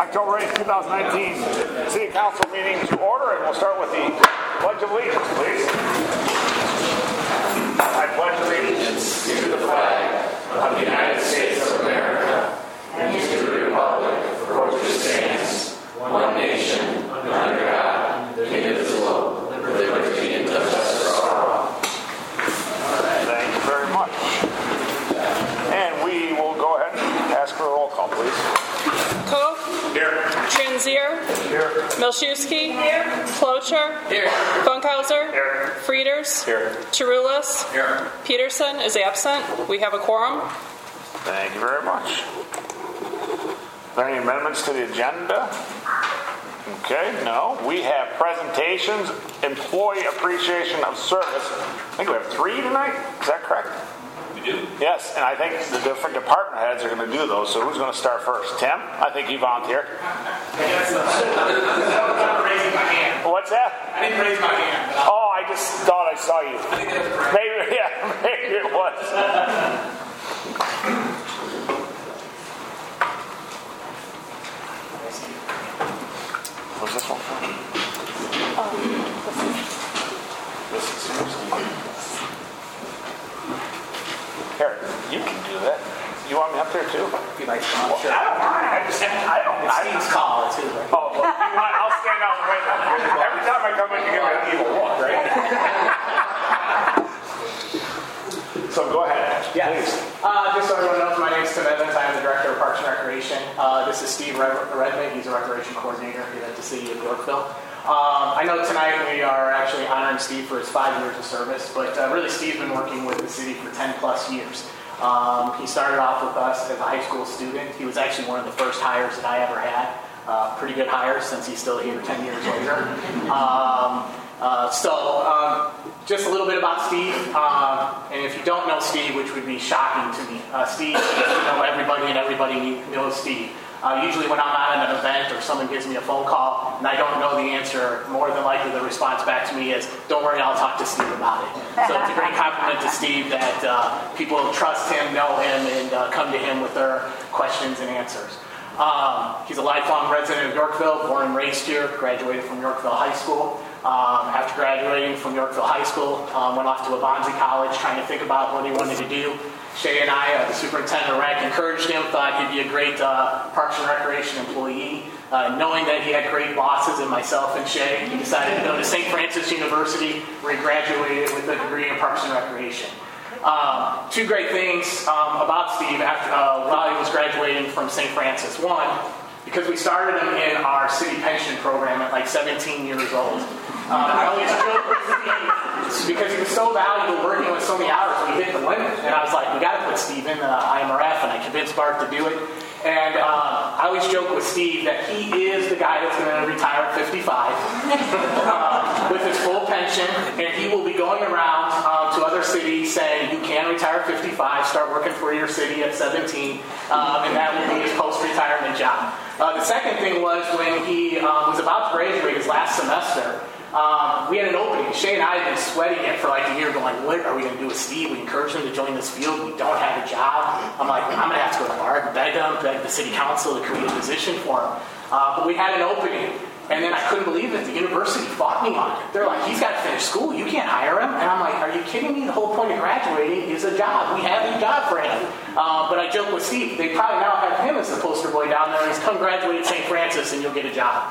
October 8th, 2019 City Council meeting to order, and we'll start with the Pledge of Allegiance, please. I pledge allegiance to the flag of the United States of America and to the republic for which it stands, one nation, under God, indivisible, with liberty and justice for all. Thank you very much. And we will go ahead and ask for a roll call, please. Koch. Here. Transier. Here. Milszewski. Here. Klocher. Here. Funkhauser. Here. Frieders. Here. Chiroulas. Here. Peterson is absent. We have a quorum. Thank you very much. Are there any amendments to the agenda? Okay, no. We have presentations, employee appreciation of service. I think we have 3 tonight. Is that correct? We do. Yes, and I think the different department heads are going to do those. So who's going to start first? Tim? I think you volunteered. Raising my hand. What's that? I didn't raise my hand. Oh, I just thought I saw you. I think that's correct. Maybe, yeah, maybe it was. Was this one for me? This is seriously. Here, you can do that. You want me up there too? If you like to come up, sure. I don't mind. It's Steve's call, too, right? Oh, well, I'll stand out the way. Every time I come in, you give me an evil look, right? So go ahead. Yes. Just so everyone knows, my name is Tim Evans. I am the Director of Parks and Recreation. This is Steve Redmond. He's a Recreation Coordinator here at the City of Yorkville. I know tonight we are actually honoring Steve for his 5 years of service, but really Steve's been working with the city for 10 plus years. He started off with us as a high school student. He was actually one of the first hires that I ever had. Pretty good hire since he's still here 10 years later. Just a little bit about Steve. And if you don't know Steve, which would be shocking to me, Steve, you know everybody and everybody knows Steve. Usually when I'm at an event or someone gives me a phone call and I don't know the answer, more than likely the response back to me is, don't worry, I'll talk to Steve about it. So it's a great compliment to Steve that people trust him, know him, and come to him with their questions and answers. He's a lifelong resident of Yorkville, born and raised here, graduated from Yorkville High School. After graduating from Yorkville High School, went off to Abanzi College trying to think about what he wanted to do. Shay and I, the superintendent of rec, encouraged him, thought he'd be a great Parks and Recreation employee. Knowing that he had great bosses in myself and Shay, he decided to go to St. Francis University, where he graduated with a degree in Parks and Recreation. 2 great things about Steve after while he was graduating from St. Francis. One, because we started him in our city pension program at like 17 years old. I always joke with Steve because he was so valuable working with so many hours, we hit the limit. And I was like, we got to put Steve in the IMRF, and I convinced Bart to do it. And I always joke with Steve that he is the guy that's going to retire at 55 with his full pension, and he will be going around to other cities saying, you can retire at 55, start working for your city at 17, and that will be his post-retirement job. The second thing was when he was about to graduate his last semester, we had an opening. Shay and I had been sweating it for like a year, going, what are we going to do with Steve? We encouraged him to join this field. We don't have a job. I'm like, I'm going to have to go to Bart and beg the city council to create a position for him. But we had an opening. And then I couldn't believe it. The university fought me on it. They're like, he's got to finish school. You can't hire him. And I'm like, are you kidding me? The whole point of graduating is a job. We have a job for him. But I joke with Steve. They probably now have him as the poster boy down there. He's come graduate at St. Francis and you'll get a job.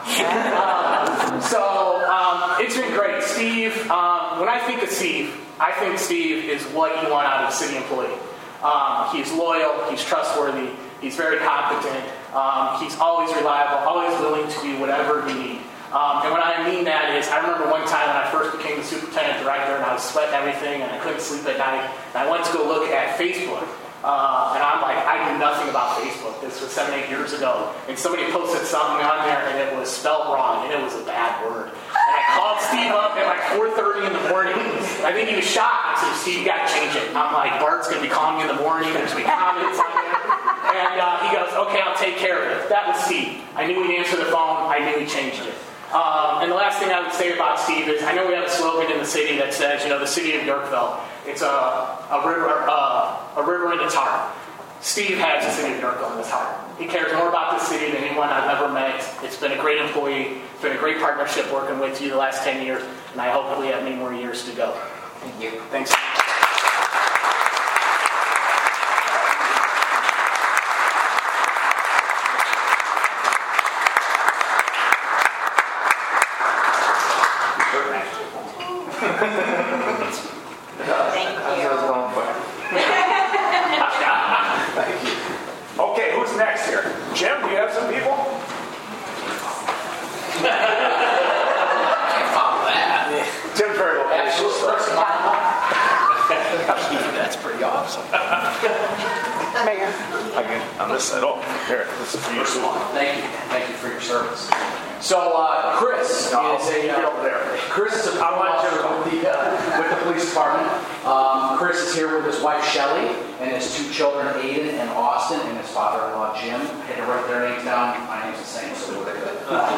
It's been great. Steve, when I think of Steve, I think Steve is what you want out of a city employee. He's loyal. He's trustworthy. He's very competent. He's always reliable, always willing to do whatever you need. And what I mean that is, I remember one time when I first became the superintendent director and I was sweating everything and I couldn't sleep at night. And I went to go look at Facebook. And I'm like, I knew nothing about Facebook. This was 7-8 years ago. And somebody posted something on there and it was spelled wrong and it was a bad word. And I called Steve up at like 4:30 in the morning. I think he was shocked. I said, Steve, you got to change it. I'm like, Bart's going to be calling me in the morning. There's going to be comments on there. And he goes, okay, I'll take care of it. That was Steve. I knew he'd answer the phone. I knew he changed it. And the last thing I would say about Steve is, I know we have a slogan in the city that says, the city of Yorkville, it's a river in its heart. Steve has the city of Yorkville in his heart. He cares more about the city than anyone I've ever ever met. It's been a great employee. It's been a great partnership working with you the last 10 years, and I hope we have many more years to go. Thank you. Thanks. Okay, who's next here? Jim, do you have some people? I follow that. Tim's very well. That's pretty awesome. Mayor. On this side. Oh, here. This is for you. Thank you. Thank you for your service. So, Chris is over there. Chris is a officer with the police department. Chris is here with his wife Shelly and his two children Aiden and Austin and his father-in-law Jim. I had to write their names down. My name's the same, so we're good.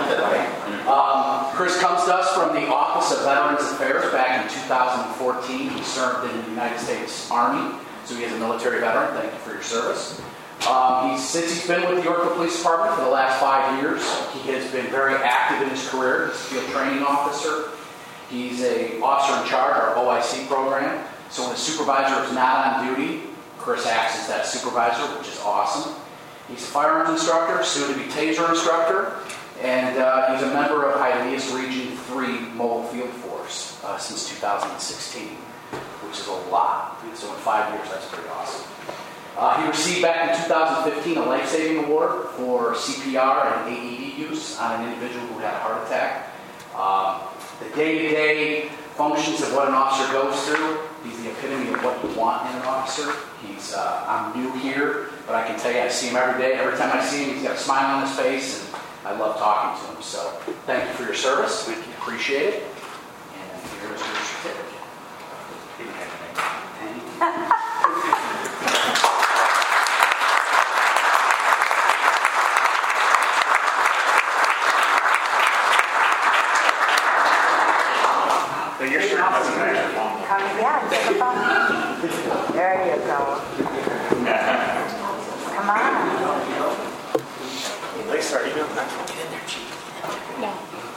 Chris comes to us from the Office of Veterans Affairs back in 2014. He served in the United States Army, so he is a military veteran. Thank you for your service. Since he's been with the Yorkville Police Department for the last 5 years, he has been very active in his career. He's a field training officer. He's an officer in charge of our OIC program. So when a supervisor is not on duty, Chris acts as that supervisor, which is awesome. He's a firearms instructor, soon-to-be taser instructor, and he's a member of Hialeah's Region 3 Mobile Field Force since 2016, which is a lot. So in 5 years, that's pretty awesome. He received back in 2015 a life-saving award for CPR and AED use on an individual who had a heart attack. The day-to-day functions of what an officer goes through, he's the epitome of what you want in an officer. I'm new here, but I can tell you I see him every day. Every time I see him, he's got a smile on his face, and I love talking to him. So thank you for your service. We appreciate it. And here is your certificate. Your shirt doesn't match. Yeah, take a phone. There you go. Come on. Lisa, are you doing that? Get in there, Chief. No.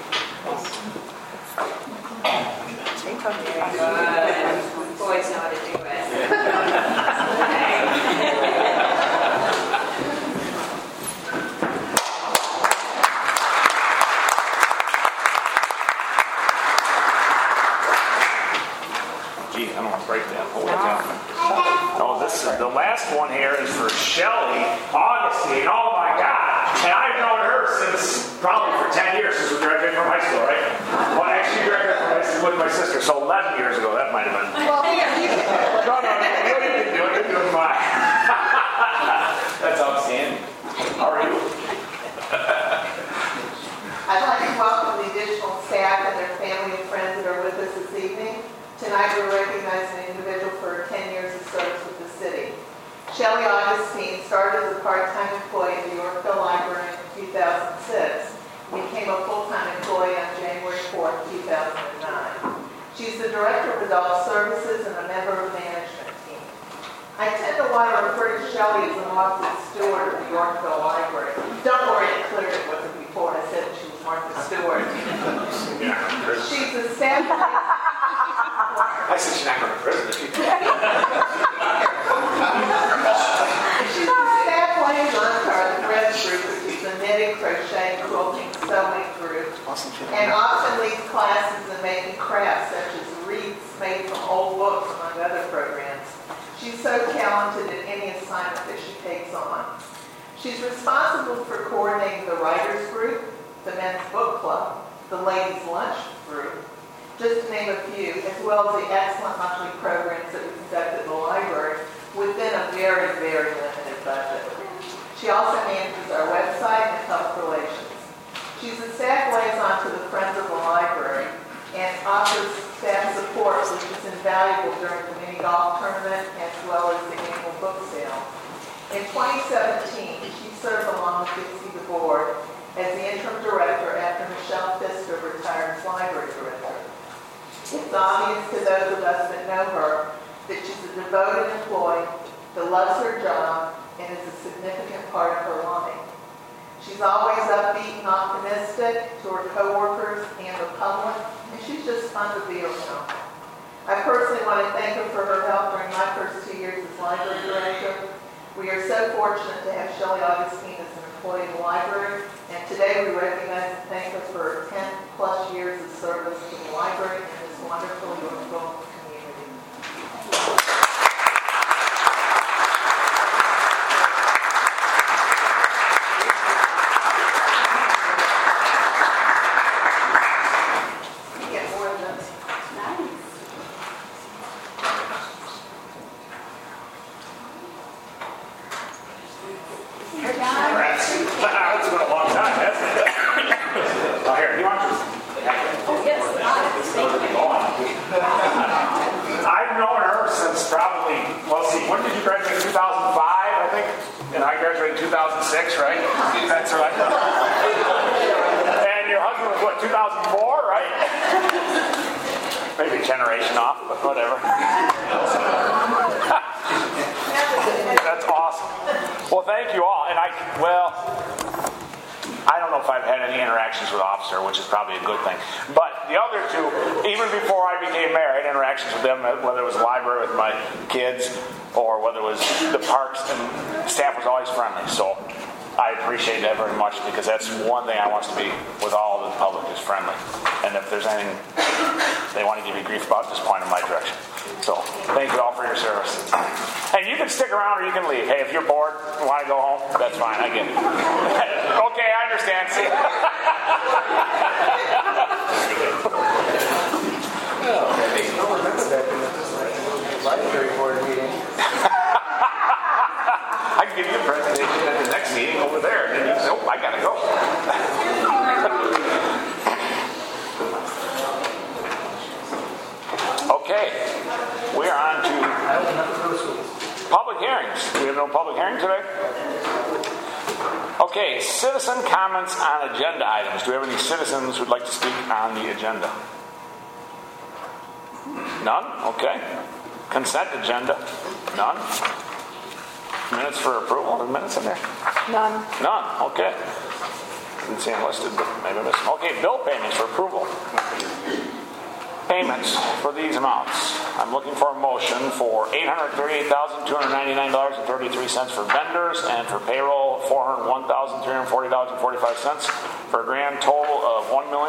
They told you. Boys know how to do it. Gee, I don't want to break that. Hold it down. Oh, this is the last one here is for Shelly Augustine. Oh my God! And I've known her since probably for 10 years since we graduated from high school, right? Well, actually, graduated from high school with my sister, so 11 years ago. That might have been. Well, here, you can. No, you can do it. You're doing fine. That's outstanding. How are you? I'd like to welcome the additional staff and their family and friends that are with us this evening. Tonight we recognize an individual for 10 years of service with the city. Shelly Augustine started as a part-time employee at the Yorkville Library in 2006 and became a full-time employee on January 4th, 2009. She's the Director of Adult Services and a member of the management team. I tend to want to refer to Shelly as an Martha Stewart of the Yorkville Library. Don't worry, I cleared it with her before I said she was Martha Stewart. She's a staff. I said she's not going to prison. She's a staff liaison to our Threads group, which is a knitting, crochet, quilting, sewing group, and often leads classes in making crafts such as wreaths made from old books, among other programs. She's so talented in any assignment that she takes on. She's responsible for coordinating the writers group, the men's book club, the ladies' lunch group, just to name a few, as well as the excellent monthly programs that we conduct at the library within a very, very limited budget. She also manages our website and public relations. She's a staff liaison to the Friends of the Library and offers staff support, which is invaluable during the mini golf tournament as well as the annual book sale. In 2017, she served along with Dixie the board as the interim director after Michelle Pfister retired as library director. It's obvious to those of us that know her that she's a devoted employee that loves her job and is a significant part of her life. She's always upbeat and optimistic to her coworkers and the public, and she's just fun to be around. I personally want to thank her for her help during my first 2 years as library director. We are so fortunate to have Shelley Augustine as an employee of the library, and today we recognize and thank her for her 10 plus years of service to the library and this wonderful Yorkville community. It's been a long time, hasn't it? Oh, here, you want to? Oh, yes. I've known her since probably, well, see, when did you graduate? 2005, I think? And I graduated in 2006, right? That's right. And your husband was, what, 2004, right? Maybe a generation off, but whatever. That's awesome. Well, thank you all. And I don't know if I've had any interactions with Officer, which is probably a good thing. But the other two, even before I became mayor, I had interactions with them, whether it was the library with my kids or whether it was the parks, and staff was always friendly. So I appreciate that very much, because that's one thing I want to be with all of the public is friendly. And if there's anything they want to give you grief about, just point in my direction. So thank you all for your service. And you can stick around or you can leave. Hey, if you're bored and want to go home, that's fine. I get it. Okay, I understand. See? I'll remember that in the library board meeting. I can give you a presentation at the next meeting over there. And you say, oh, I gotta go. Okay, we're on to public hearings. We have no public hearing today? Okay, citizen comments on agenda items. Do we have any citizens who'd like to speak on the agenda? None? Okay. Consent agenda? None? Minutes for approval? Are there minutes in there? None. None? Okay. Didn't see them listed, but maybe I missed them. Okay, bill payments for approval. Payments for these amounts. I'm looking for a motion for $838,299.33 for vendors and for payroll $401,340.45 for a grand total of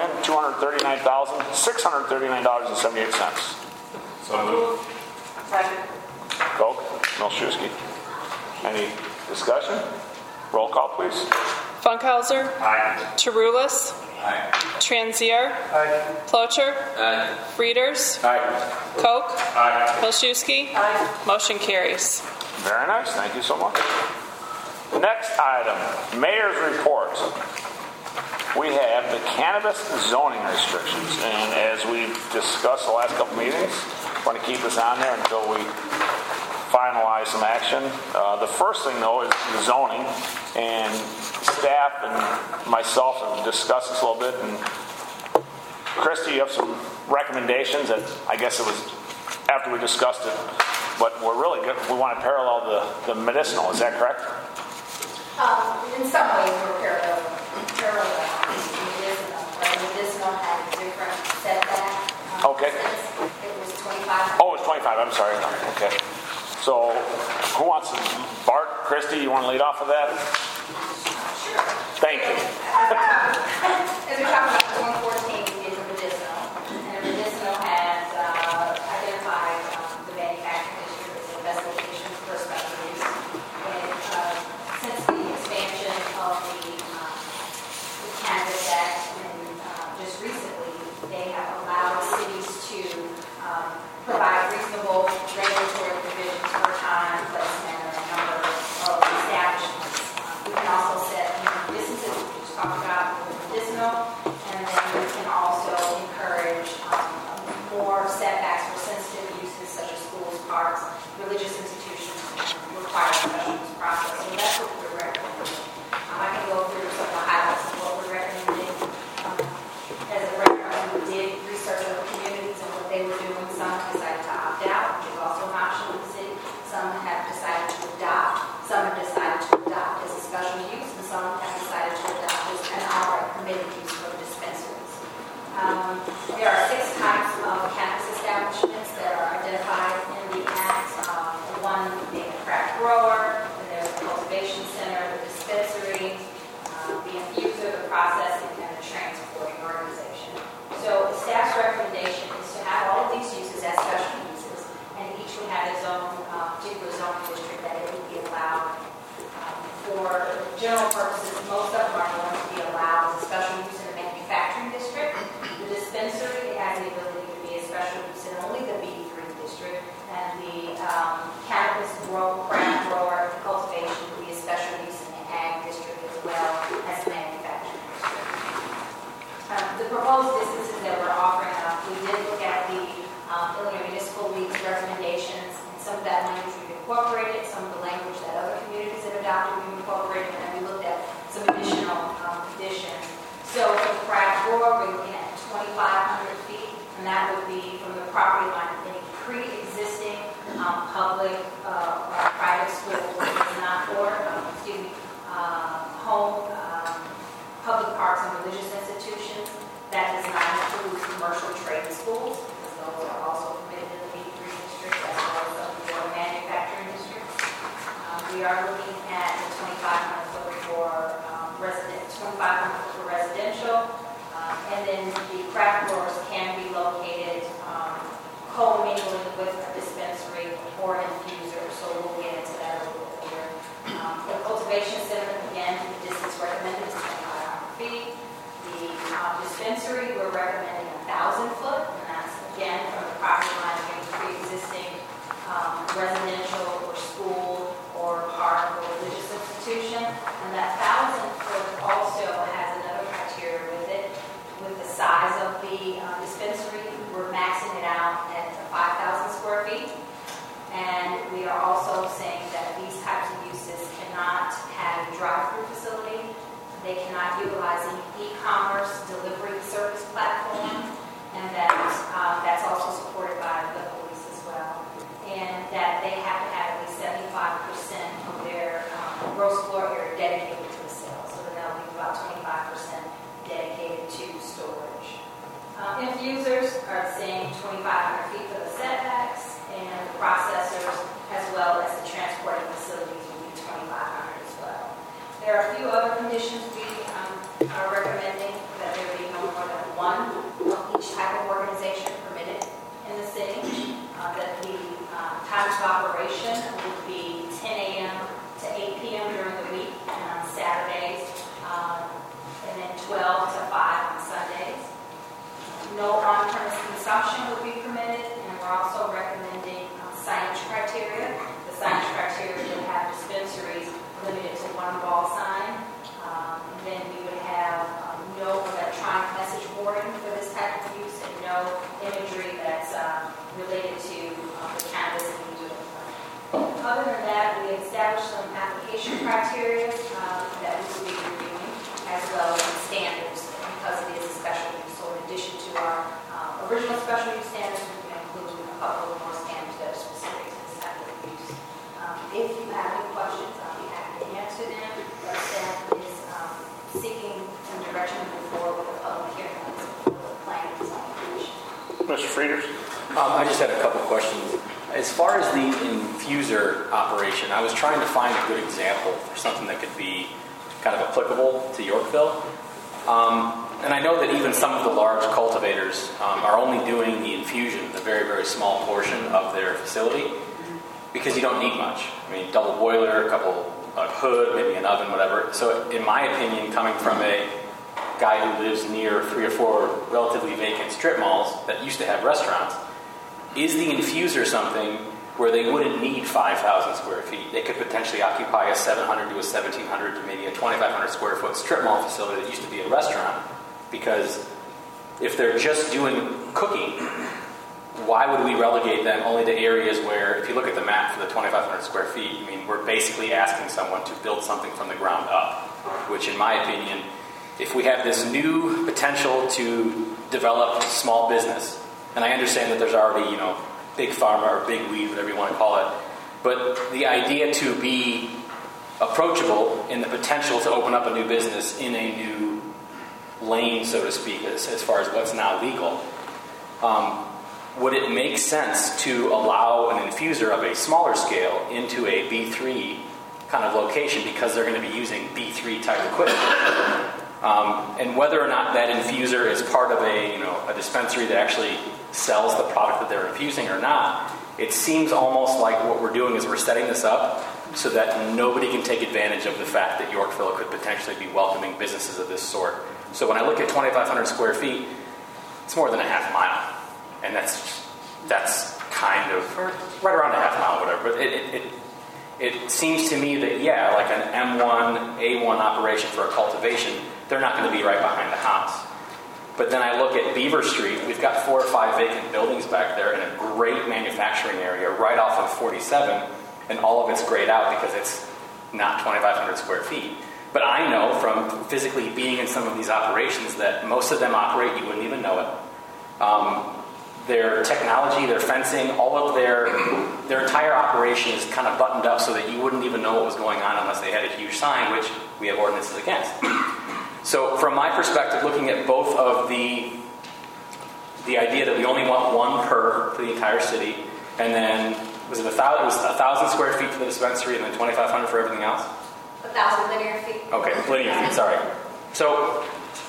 $1,239,639.78. So moved. Second. Koch, Milszewski. Any discussion? Roll call, please. Funkhauser. Aye. Chiroulis. Aye. Transier. Aye. Plocher. Aye. Frieders. Aye. Koch. Aye. Milszewski. Aye. Motion carries. Very nice. Thank you so much. Next item, mayor's report. We have the cannabis zoning restrictions. And as we've discussed the last couple meetings, we're going to keep this on there until we finalize some action. The first thing, though, is the zoning. And staff and myself have discussed this a little bit. And Christy, you have some recommendations that I guess it was after we discussed it. But we're really good. We want to parallel the medicinal. Is that correct? In some ways, we're parallel medicinal. Medicinal had a different setback. Okay. It was 25. Oh, it's 25. I'm sorry. Okay. So, who wants to? Bart, Christy, you want to lead off with that? Sure. Thank you. As we talked about, the 114 is a medicinal. And a medicinal has identified the manufacturing district as the best location for special use. And since the expansion of the Cannabis Act, and just recently, they have allowed cities to provide reasonable regulatory provisions for time, placement, and a number of establishments. We can also set distances, we just talked about, with medicinal corridor, we're looking at 2,500 feet, and that would be from the property line of any pre-existing public or private school, which is not for, home, public parks and religious institutions. That does not include commercial trade schools, because those are also permitted in the B3 district, as well as the manufacturing districts. We are looking at the 2,500 foot for residential, and then the craft stores can be located co-mingling with a dispensary or an infuser, so we'll get into that a little bit later. The cultivation center, again, the distance recommended is 2,500 feet. The dispensary, we're recommending 1,000 foot, and that's again from the property line of any pre-existing residential or school or park or religious institution. And that 1,000 foot also has another criteria with it. With the size of the dispensary, we're maxing it out at 5,000 square feet. And we are also saying that these types of uses cannot have a drive-through facility. They cannot utilize any e-commerce delivery service platform, and that's also supported by the police as well. And that they have to have at least 75% of their gross floor area dedicated to the sale, so that that'll be about 25% dedicated to storage. Infusers are saying 2,500 feet for the setbacks, and the processors as well as the transporting facilities will be 2,500 as well. There are a few other conditions we are recommending, that there be no more than one of each type of organization permitted in the city. That the times of operation would be 10 a.m. to 8 p.m. during the week and on Saturdays, and then 12 to 5 on Sundays. No on-premise consumption would be permitted, and we're also recommending signage criteria. The signage criteria would have dispensaries limited to one wall sign. And then we would have no electronic message boarding for this type of use, and no imagery that's related to the cannabis user. Other than that, we established some application criteria that we will be reviewing, as well as standards, because it is a special use. So in addition to our original special use standards, we can include a couple of more standards that are specific to this type of use. If you have any questions, I'll be happy to answer them. Our staff is seeking some direction to move forward with a public hearing on the plan and design commission. Mr. Frieders? I just had a couple questions. As far as the infuser operation, I was trying to find a good example for something that could be kind of applicable to Yorkville. And I know that even some of the large cultivators are only doing the infusion, the very, very small portion of their facility, because you don't need much. I mean, double boiler, a couple of hood, maybe an oven, whatever. So in my opinion, coming from a guy who lives near 3 or 4 relatively vacant strip malls that used to have restaurants, is the infuser something where they wouldn't need 5,000 square feet? They could potentially occupy a 700 to a 1,700 to maybe a 2,500 square foot strip mall facility that used to be a restaurant. Because if they're just doing cooking, why would we relegate them only to areas where, if you look at the map for the 2,500 square feet, I mean, we're basically asking someone to build something from the ground up, which in my opinion, if we have this new potential to develop small business, and I understand that there's already, big pharma or big weed, whatever you want to call it, but the idea to be approachable in the potential to open up a new business in a new lane, so to speak, as far as what's now legal, would it make sense to allow an infuser of a smaller scale into a B3 kind of location, because they're going to be using B3 type equipment? And whether or not that infuser is part of a dispensary that actually sells the product that they're infusing or not, it seems almost like what we're doing is we're setting this up so that nobody can take advantage of the fact that Yorkville could potentially be welcoming businesses of this sort. So when I look at 2,500 square feet, it's more than a half mile. And that's kind of right around a half mile, whatever. But it seems to me that, yeah, like an M1, A1 operation for a cultivation, they're not going to be right behind the house. But then I look at Beaver Street, we've got 4 or 5 vacant buildings back there in a great manufacturing area right off of 47, and all of it's grayed out because it's not 2,500 square feet. But I know from physically being in some of these operations that most of them operate, you wouldn't even know it. Their technology, their fencing, all of their entire operation is kind of buttoned up so that you wouldn't even know what was going on unless they had a huge sign, which we have ordinances against. So from my perspective, looking at both of the idea that we only want one per for the entire city, and then it was 1,000 square feet for the dispensary and then 2,500 for everything else? 1,000 linear feet. Okay, linear feet, sorry. So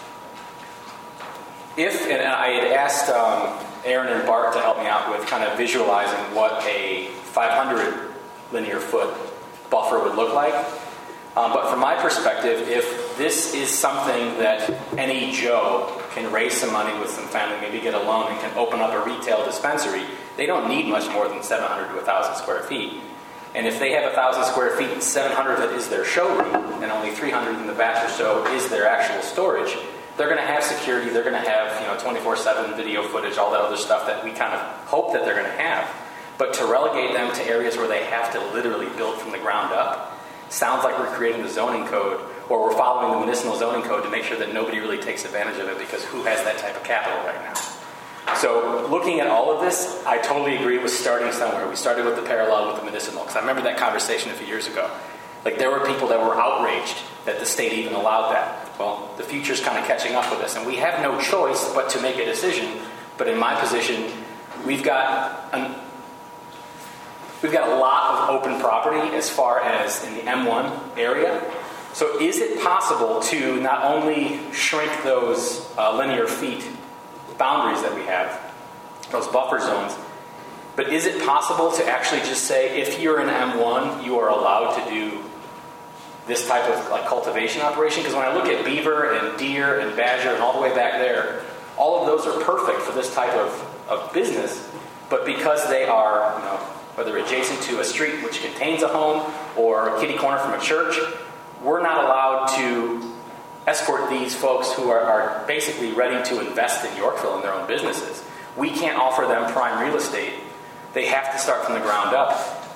and I had asked Aaron and Bart to help me out with kind of visualizing what a 500 linear foot buffer would look like. But from my perspective, if this is something that any Joe can raise some money with some family, maybe get a loan and can open up a retail dispensary, they don't need much more than 700 to 1,000 square feet. And if they have 1,000 square feet and 700 of it is their showroom, and only 300 in the back or so is their actual storage, they're going to have security, they're going to have 24/7 video footage, all that other stuff that we kind of hope that they're going to have. But to relegate them to areas where they have to literally build from the ground up sounds like we're creating the zoning code, or we're following the municipal zoning code to make sure that nobody really takes advantage of it, because who has that type of capital right now? So looking at all of this, I totally agree with starting somewhere. We started with the parallel with the medicinal, because I remember that conversation a few years ago. Like, there were people that were outraged that the state even allowed that. Well, the future's kind of catching up with us, and we have no choice but to make a decision. But in my position, we've got a lot of open property as far as in the M1 area. So is it possible to not only shrink those linear feet boundaries that we have, those buffer zones, but is it possible to actually just say, if you're in M1, you are allowed to do this type of cultivation operation? Because when I look at beaver and deer and badger and all the way back there, all of those are perfect for this type of business. But because they are, whether adjacent to a street which contains a home or a kitty corner from a church, we're not allowed to escort these folks who are basically ready to invest in Yorkville in their own businesses. We can't offer them prime real estate. They have to start from the ground up.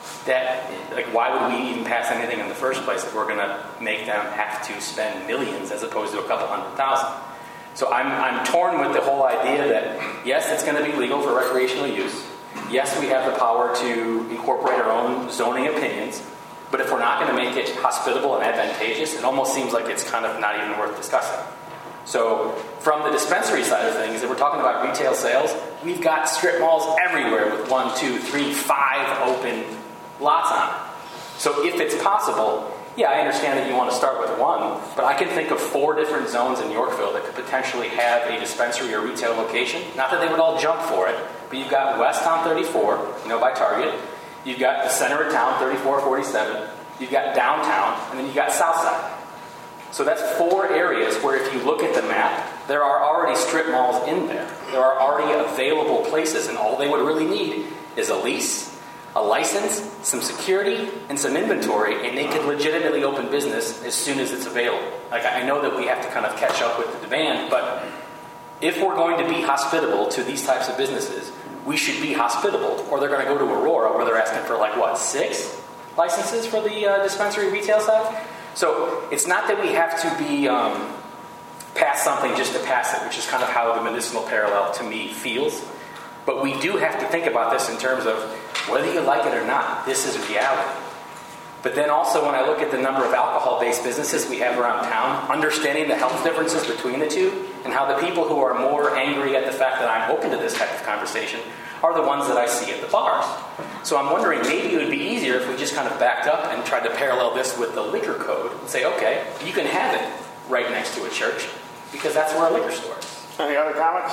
Why would we even pass anything in the first place if we're going to make them have to spend millions as opposed to a couple $100,000? So I'm torn with the whole idea that, yes, it's going to be legal for recreational use. Yes, we have the power to incorporate our own zoning opinions. But if we're not going to make it hospitable and advantageous, it almost seems like it's kind of not even worth discussing. So from the dispensary side of things, if we're talking about retail sales, we've got strip malls everywhere with 1, 2, 3, 5 open lots on it. So if it's possible, yeah, I understand that you want to start with one, but I can think of 4 different zones in Yorkville that could potentially have a dispensary or retail location. Not that they would all jump for it, but you've got West Town 34, by Target. You've got the center of town, 3447. You've got downtown, and then you've got Southside. So that's 4 areas where if you look at the map, there are already strip malls in there. There are already available places, and all they would really need is a lease, a license, some security, and some inventory, and they could legitimately open business as soon as it's available. I know that we have to kind of catch up with the demand, but if we're going to be hospitable to these types of businesses, we should be hospitable, or they're going to go to Aurora where they're asking for 6 licenses for the dispensary retail side. So it's not that we have to be pass something just to pass it, which is kind of how the medicinal parallel to me feels. But we do have to think about this in terms of whether you like it or not, this is reality. But then also when I look at the number of alcohol-based businesses we have around town, understanding the health differences between the two, and how the people who are more angry at the fact that I'm open to this type of conversation are the ones that I see at the bars. So I'm wondering, maybe it would be easier if we just kind of backed up and tried to parallel this with the liquor code and say, okay, you can have it right next to a church, because that's where a liquor store is. Any other comments?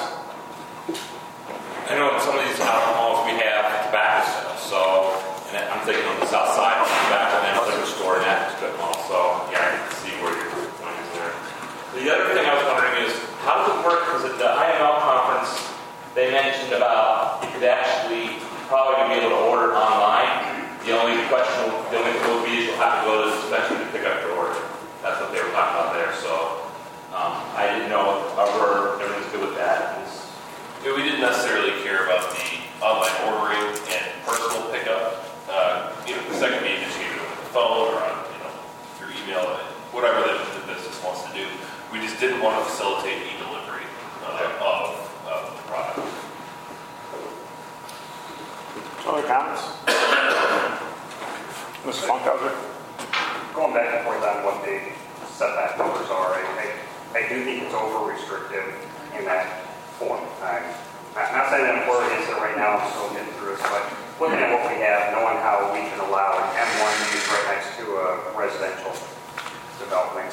I know in some of these malls we have tobacco sales, so, and I'm thinking on the south side, tobacco and a liquor store in that strip mall, so yeah, I can see where your point is there. The other thing I was wondering is, how does it work? Because at the IML conference, they mentioned about you could actually probably be able to order online. The only thing will be is you'll have to go to the dispensary to pick up your order. That's what they were talking about there, so I didn't know if everything's good with that. Yeah, we didn't necessarily care about the online ordering and personal pickup. Because that can be just either with the phone or on, through email, whatever the to facilitate e-delivery of the product. Other comments? Mr. Funkhauser? Going back and forth on what the setback numbers are, I do think it's over restrictive in that form. I'm not saying that we're against it right now, I'm still getting through this, but looking at what we have, knowing how we can allow an M1 use right next to a residential development,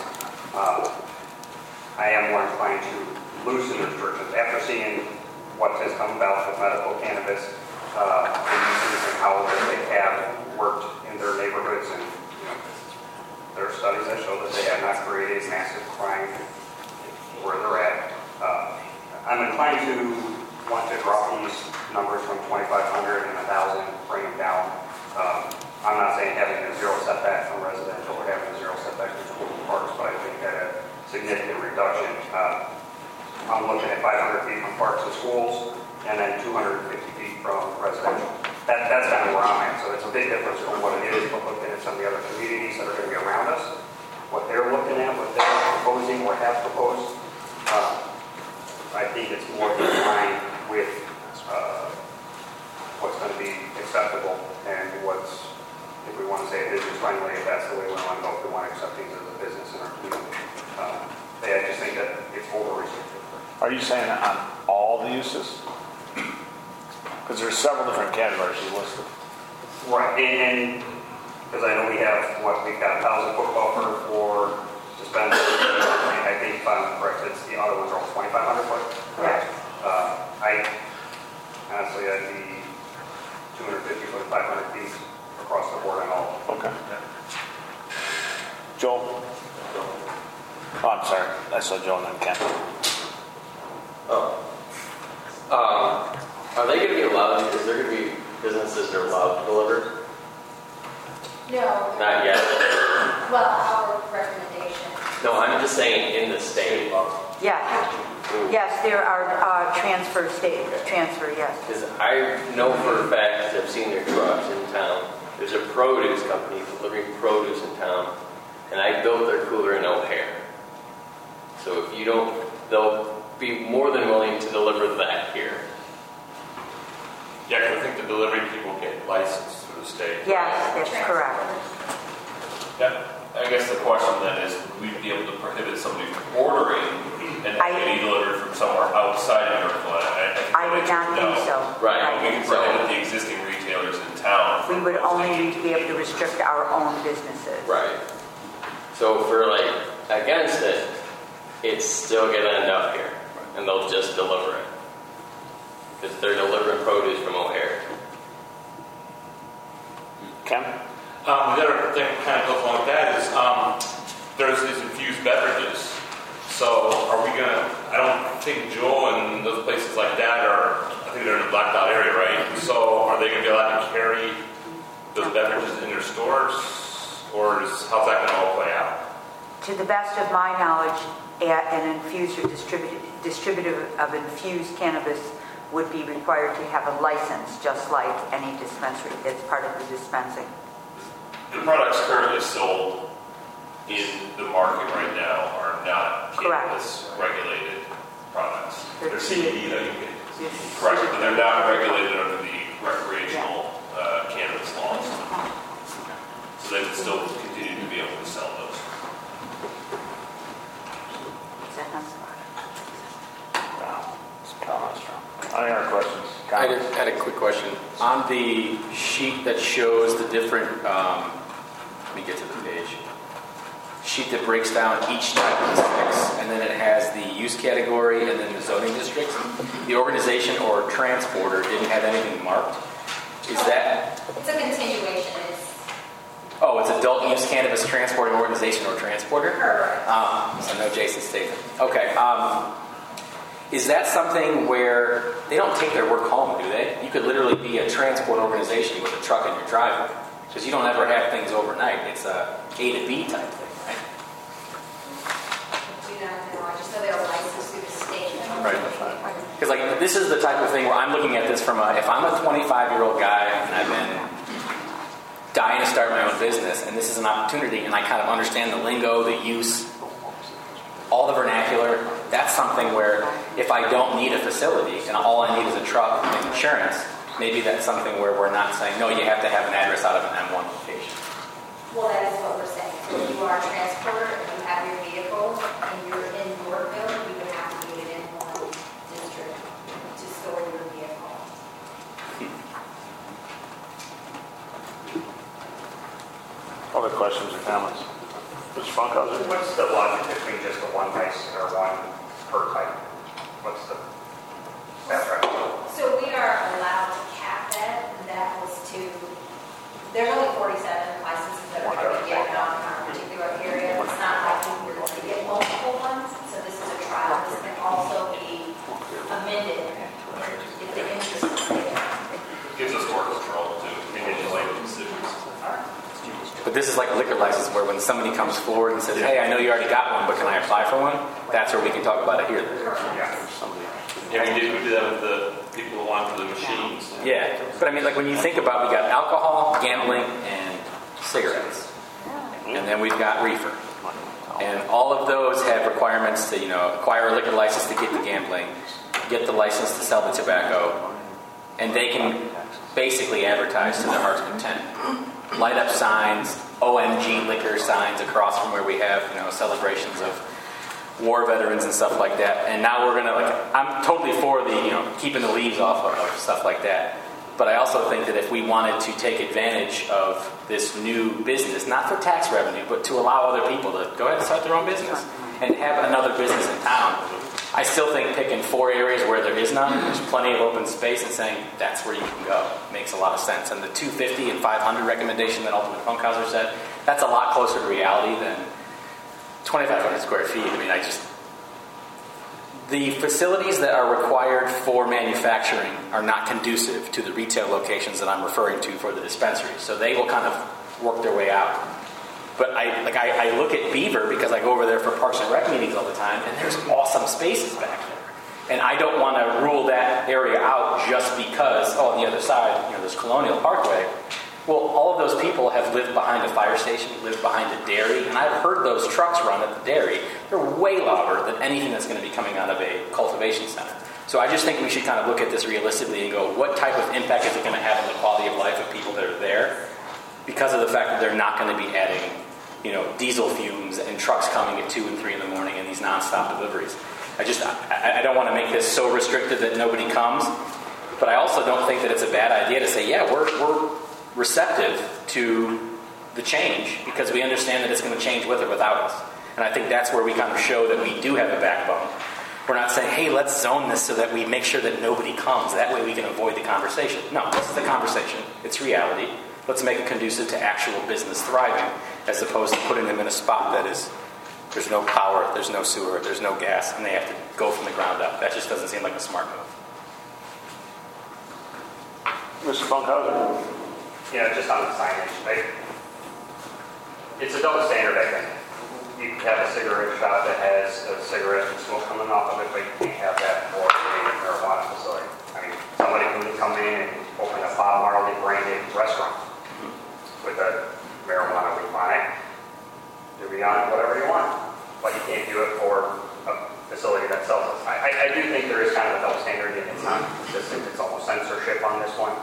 I am more inclined to loosen restrictions. After seeing what has come about with medical cannabis, the uses and how they have worked in their neighborhoods, and there are studies that show that they have not created massive crime where they're at. I'm inclined to want to drop these numbers from 2,500 and 1,000, bring them down. I'm not saying having a zero setback from residential or having a zero setback from school and parks, but I think that a significant reduction. I'm looking at 500 feet from parks and schools, and then 250 feet from residential. That's kind of where I'm at. So it's a big difference from what it is, but looking at some of the other communities that are going to be around us, what they're looking at, what they're proposing or have proposed, I think it's more in line with what's going to be acceptable and what's, if we want to say a business friendly, if that's the way we want to go, if we want to accept things as a business in our community. I just think that it's over restrictive. Are you saying that on all the uses? Because there's several different categories you listed. Right, and because I know we've got 1,000 foot buffer for suspended. I think if I'm correct, it's the other ones are all 2,500 foot. Correct. Honestly, I'd be 250 foot, 500 feet across the board on all. Okay. Joel? Oh, I'm sorry. I saw Joel and then Ken. Are they going to be allowed? Is there going to be businesses that are allowed to deliver? No. Not yet. Well, our recommendation. No, I'm just saying in the state. Yes. Yes, there are transfer, yes. Because I know for a fact, because I've seen their trucks in town, there's a produce company delivering produce in town, and I built their cooler in O'Hare. So if you don't, they'll be more than willing to deliver that here. Yeah, because I think the delivery people get licensed through the state. Yes, that's correct. Yeah, I guess the question then is, would we be able to prohibit somebody from ordering and getting delivered from somewhere outside of Yorkville? I would not think so. Right. We can prohibit the existing retailers in town. We would only be able to restrict our own businesses. Right. So if we're against it, it's still going to end up here, and they'll just deliver it. Because they're delivering produce from O'Hare. Ken? The other thing kind of goes along with that is there's these infused beverages. So are we going to, I don't think Joel and those places like that I think they're in the blacked out area, right? So are they going to be allowed to carry those beverages in their stores? Or how's that going to all play out? To the best of my knowledge, an infuser distributor of infused cannabis would be required to have a license, just like any dispensary that's part of the dispensing. The products currently sold in the market right now are not cannabis regulated products. They're CBD that you can correct, but they're not regulated under the recreational cannabis laws. So they would still continue to be able to sell those. Any other questions? I had a quick question. On the sheet that shows the different, let me get to the page. Sheet that breaks down each type of mix, and then it has the use category and then the zoning districts. The organization or transporter didn't have anything marked. Is that? It's a continuation. It's adult use cannabis transporting organization or transporter? Correct. So no Jason Statham. Okay. Is that something where they don't take their work home, do they? You could literally be a transport organization with a truck in your driveway, because you don't ever have things overnight. It's a A to B type thing, right? Do not know. I just know they're licensed through the state. Right. Because this is the type of thing where I'm looking at this from if I'm a 25-year-old guy and I've been dying to start my own business, and this is an opportunity, and I kind of understand the lingo, the use, all the vernacular. something where if I don't need a facility and all I need is a truck and insurance, maybe that's something where we're not saying, no, you have to have an address out of an M1 location. Well, that is what we're saying. So if you are a transporter and you have your vehicle and you're in Yorkville, you would have to be in one district to store your vehicle. Other questions or comments? Mr. Funkhauser? What's the logic between just the one license or one per type? What's the, that's right. So we are allowed to cap that, and that was to, there's only 47 licenses that are going to be given out in our particular area. It's not like we're going to get multiple ones, so this is a trial. This can also be amended if the interest is there. Gives us more control to manipulate the decisions. But this is like a liquor license where when somebody comes forward and says, hey, I know you already got one, but can I apply for one? That's where we can talk about it here. Yeah, we do that with the people who want for the machines. Yeah, but I mean, like when you think about, we got alcohol, gambling, and cigarettes. And then we've got reefer. And all of those have requirements to, acquire a liquor license to get the gambling, get the license to sell the tobacco, and they can basically advertise to their heart's content. Light up signs, OMG liquor signs across from where we have, celebrations of war veterans and stuff like that. And now we're going to, I'm totally for the, keeping the leaves off of stuff like that. But I also think that if we wanted to take advantage of this new business, not for tax revenue, but to allow other people to go ahead and start their own business and have another business in town, I still think picking 4 areas where there is none, there's plenty of open space, and saying that's where you can go makes a lot of sense. And the 250 and 500 recommendation that Alderman Funkhauser said, that's a lot closer to reality than 2,500 square feet. I mean, the facilities that are required for manufacturing are not conducive to the retail locations that I'm referring to for the dispensaries. So they will kind of work their way out. But I look at Beaver because I go over there for Parks and Rec meetings all the time, and there's awesome spaces back there. And I don't want to rule that area out just because, on the other side, there's Colonial Parkway. Well, all of those people have lived behind a fire station, lived behind a dairy, and I've heard those trucks run at the dairy. They're way louder than anything that's going to be coming out of a cultivation center. So I just think we should kind of look at this realistically and go, what type of impact is it going to have on the quality of life of people that are there? Because of the fact that they're not going to be adding diesel fumes and trucks coming at 2 and 3 in the morning and these nonstop deliveries. I don't want to make this so restrictive that nobody comes, but I also don't think that it's a bad idea to say, yeah, we're receptive to the change because we understand that it's going to change with or without us. And I think that's where we kind of show that we do have a backbone. We're not saying, hey, let's zone this so that we make sure that nobody comes. That way we can avoid the conversation. No, this is the conversation. It's reality. Let's make it conducive to actual business thriving as opposed to putting them in a spot that is, there's no power, there's no sewer, there's no gas, and they have to go from the ground up. That just doesn't seem like a smart move. Mr. Funkhauser? Just on the signage, it's a double standard, I think. You can have a cigarette shop that has a cigarette and smoke coming off of it, but you can't have that for a marijuana facility. I mean, somebody can come in and open a Bob Marley branded restaurant with a marijuana leaf on it. Do beyond whatever you want, but you can't do it for a facility that sells it. I do think there is kind of a double standard, and it's not consistent. It's almost censorship on this one.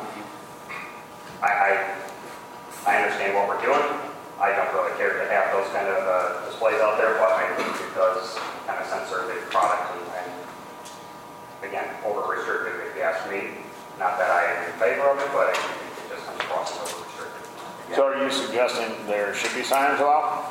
I understand what we're doing. I don't really care to have those kind of displays out there, but I think it does kind of censor the product and again, over-restricted if you ask me. Not that I am in favor of it, but I think it just comes across as over-restricted. So are you suggesting there should be signage allowed?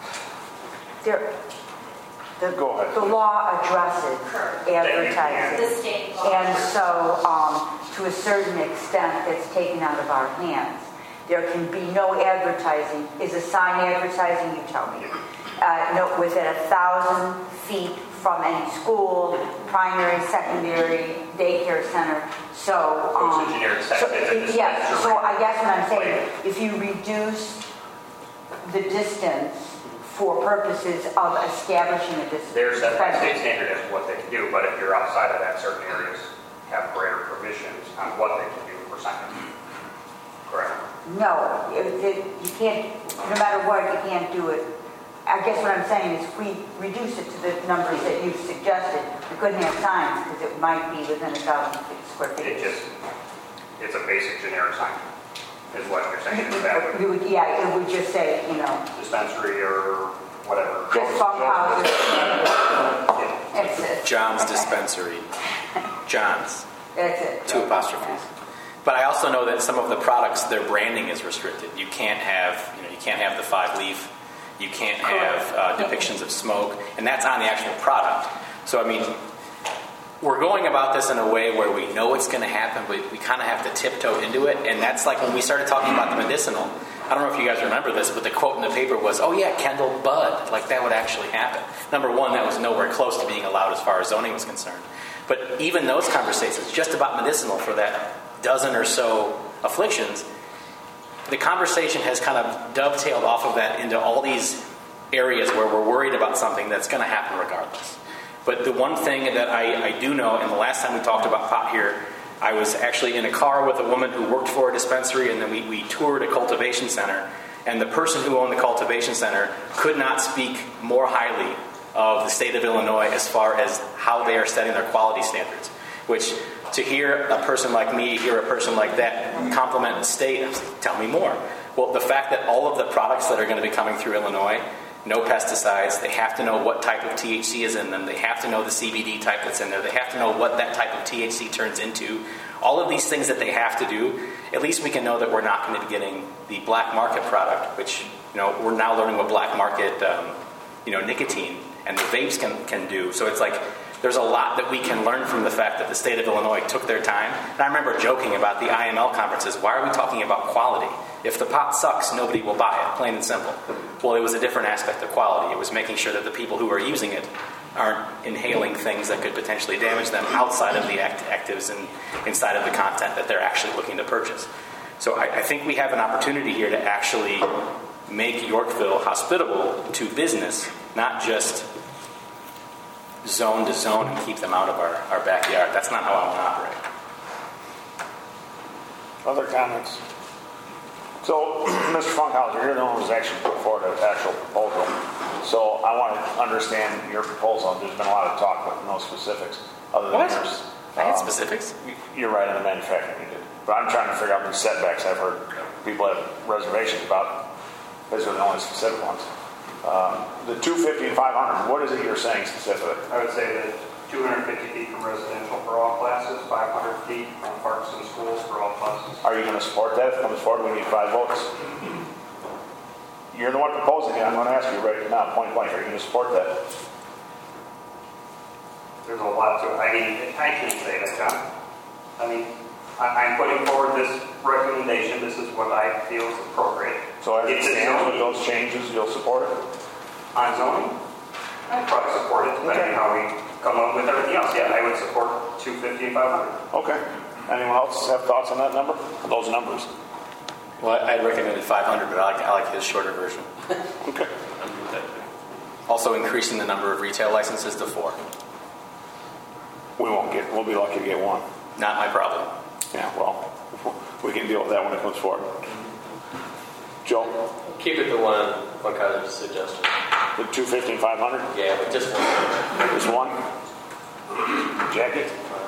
Go ahead. The law addresses advertising. And so, to a certain extent, it's taken out of our hands. There can be no advertising. Is a sign advertising? You tell me. No, within 1,000 feet from any school, primary, secondary, daycare center. So, so I guess what I'm saying, if you reduce the distance for purposes of establishing a distance, there's that state standard as to what they can do, but if you're outside of that, certain areas have greater provisions on what they can do for signage. Correct? No, you can't. No matter what, you can't do it I guess what I'm saying is if we reduce it to the numbers that you've suggested, we couldn't have signs because it might be within 1,000 square feet. It's a basic generic sign, is what you're saying. Is that It would just say, dispensary or whatever. just bump houses. That's it. John's Dispensary. John's. That's it. 2 apostrophes. But I also know that some of the products, their branding is restricted. You can't have the 5-leaf. You can't have depictions of smoke, and that's on the actual product. So, I mean, we're going about this in a way where we know it's going to happen, but we kind of have to tiptoe into it, and that's like when we started talking about the medicinal. I don't know if you guys remember this, but the quote in the paper was, oh yeah, Kendall Bud, like that would actually happen. Number one, that was nowhere close to being allowed as far as zoning was concerned. But even those conversations, just about medicinal for that dozen or so afflictions, the conversation has kind of dovetailed off of that into all these areas where we're worried about something that's going to happen regardless. But the one thing that I do know, and the last time we talked about pot here, I was actually in a car with a woman who worked for a dispensary, and then we toured a cultivation center, and the person who owned the cultivation center could not speak more highly of the state of Illinois as far as how they are setting their quality standards, which to hear a person like me, hear a person like that compliment the state, I was like, tell me more. Well, the fact that all of the products that are going to be coming through Illinois, no pesticides, they have to know what type of THC is in them, they have to know the CBD type that's in there, they have to know what that type of THC turns into. All of these things that they have to do, at least we can know that we're not going to be getting the black market product, which, we're now learning what black market, nicotine and the vapes can do. So it's like, there's a lot that we can learn from the fact that the state of Illinois took their time. And I remember joking about the IML conferences. Why are we talking about quality? If the pot sucks, nobody will buy it, plain and simple. Well, it was a different aspect of quality. It was making sure that the people who are using it aren't inhaling things that could potentially damage them outside of the actives and inside of the content that they're actually looking to purchase. So I think we have an opportunity here to actually make Yorkville hospitable to business, not just zone to zone and keep them out of our backyard. That's not how I want to operate. Other comments? So, Mr. Funkhauser, you're the one who's actually put forward an actual proposal. So I want to understand your proposal. There's been a lot of talk, but no specifics. Other than yours. I had specifics? You're right on the manufacturing, you did. But I'm trying to figure out these setbacks I've heard people have reservations about. Those are the only specific ones. The 250 and 500, what is it you're saying specifically? I would say that 250 feet from residential for all classes, 500 feet from parks and schools for all classes. Are you going to support that? If it comes forward, we need 5 votes. You're the one proposing it. I'm going to ask you right now, point blank, are you going to support that? There's a lot to it. I can't say that, John. I'm putting forward this recommendation. This is what I feel is appropriate. So as it stands with those changes, you'll support it? On zoning? I'd probably support it, depending on how we come up with everything else. Yeah, I would support 250 and 500. Okay. Anyone else have thoughts on that number? Those numbers? Well, I'd recommended 500, but I like his shorter version. Okay. Also increasing the number of retail licenses to 4. We'll be lucky to get 1. Not my problem. Yeah, well, we can deal with that when it comes forward. Joe? Keep it to one Funkhauser's suggestion. The 250 and 500? Yeah, but just one. Just 1? Jackie?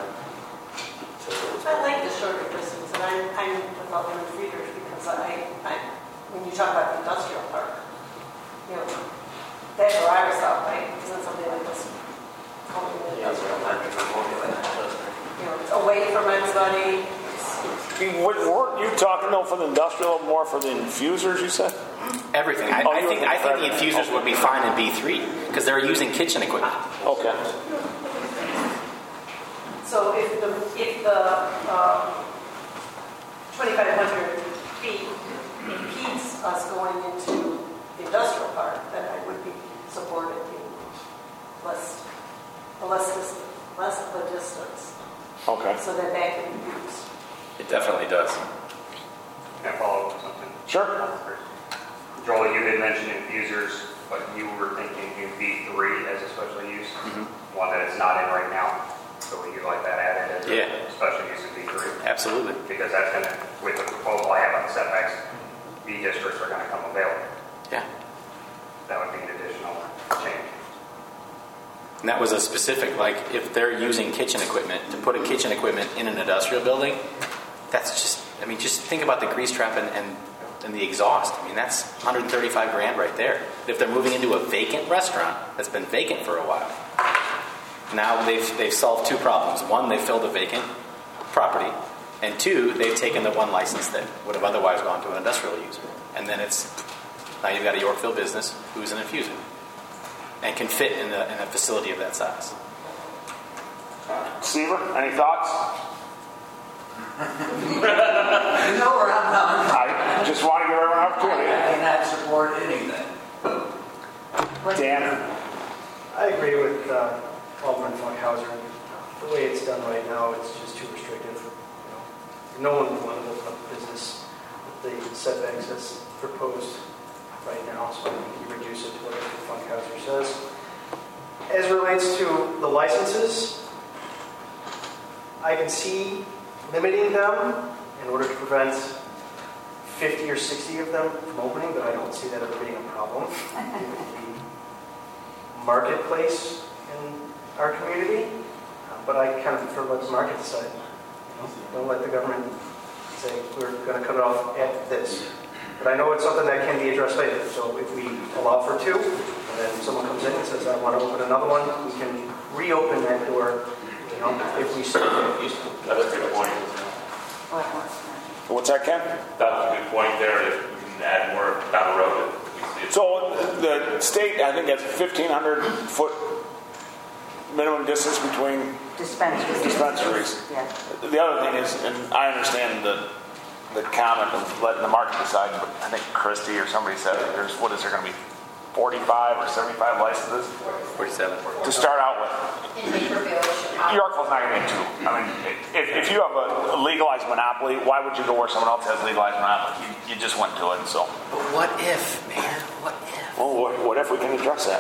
I like the shorter distance, and I'm with all the readers because when you talk about the industrial park, that's where I was out, right? Isn't something like this called the industrial park? It's away from everybody. Weren't you talking though for the industrial, more for the infusers? You said everything. I think the infusers would be fine in B3 because they're using kitchen equipment. Okay. So if the 2,500 feet impedes us going into the industrial park, then I would be supporting less of a distance. Okay. So that can be used. It definitely does. Can I follow up with something? Sure. Joel, you did mention infusers, but you were thinking in B3 as a special use, one that it's not in right now. So would you like that added as a special use in B3? Absolutely. Because that's going to, with the proposal I have on the setbacks, B districts are going to come available. Yeah. that would be an additional change. And that was a specific, like, if they're using kitchen equipment, to put a kitchen equipment in an industrial building, that's just, I mean, just think about the grease trap and the exhaust. I mean, that's $135,000 right there. If they're moving into a vacant restaurant that's been vacant for a while, now they've solved two problems. One, they filled a vacant property, and two, they've taken the one license that would have otherwise gone to an industrial user. And then now you've got a Yorkville business who's an infuser and can fit in a facility of that size. Stever, any thoughts? No, I'm not. I just want to give everyone an opportunity. I cannot support anything. Dan? I agree with Alderman Funkhauser. The way it's done right now, it's just too restrictive. No one would want to open up a business with the setbacks that's proposed right now, so I think you reduce it to whatever Funkhauser says. As it relates to the licenses, I can see limiting them in order to prevent 50 or 60 of them from opening, but I don't see that ever being a problem. The marketplace in our community, but I kind of prefer let the market decide. Don't let the government say we're going to cut it off at this. But I know it's something that can be addressed later. So if we allow for 2, and then someone comes in and says, I want to open another one, we can reopen that door, if we see it. That's a good point. What's that, Ken? That was a good point there. If we can add more down the road. So the state, I think, has a 1,500-foot minimum distance between dispensaries. Yeah. The other thing is, and I understand the comment of letting the market decide, but I think Christie or somebody said there's going to be 45 or 75 licenses? 47. To start out with. In Naperville, Chicago. Yorkville's not going to get 2. I mean, if you have a legalized monopoly, why would you go where someone else has legalized monopoly? You just went to it, so. But what if, man? What if? Well, what if we can address that?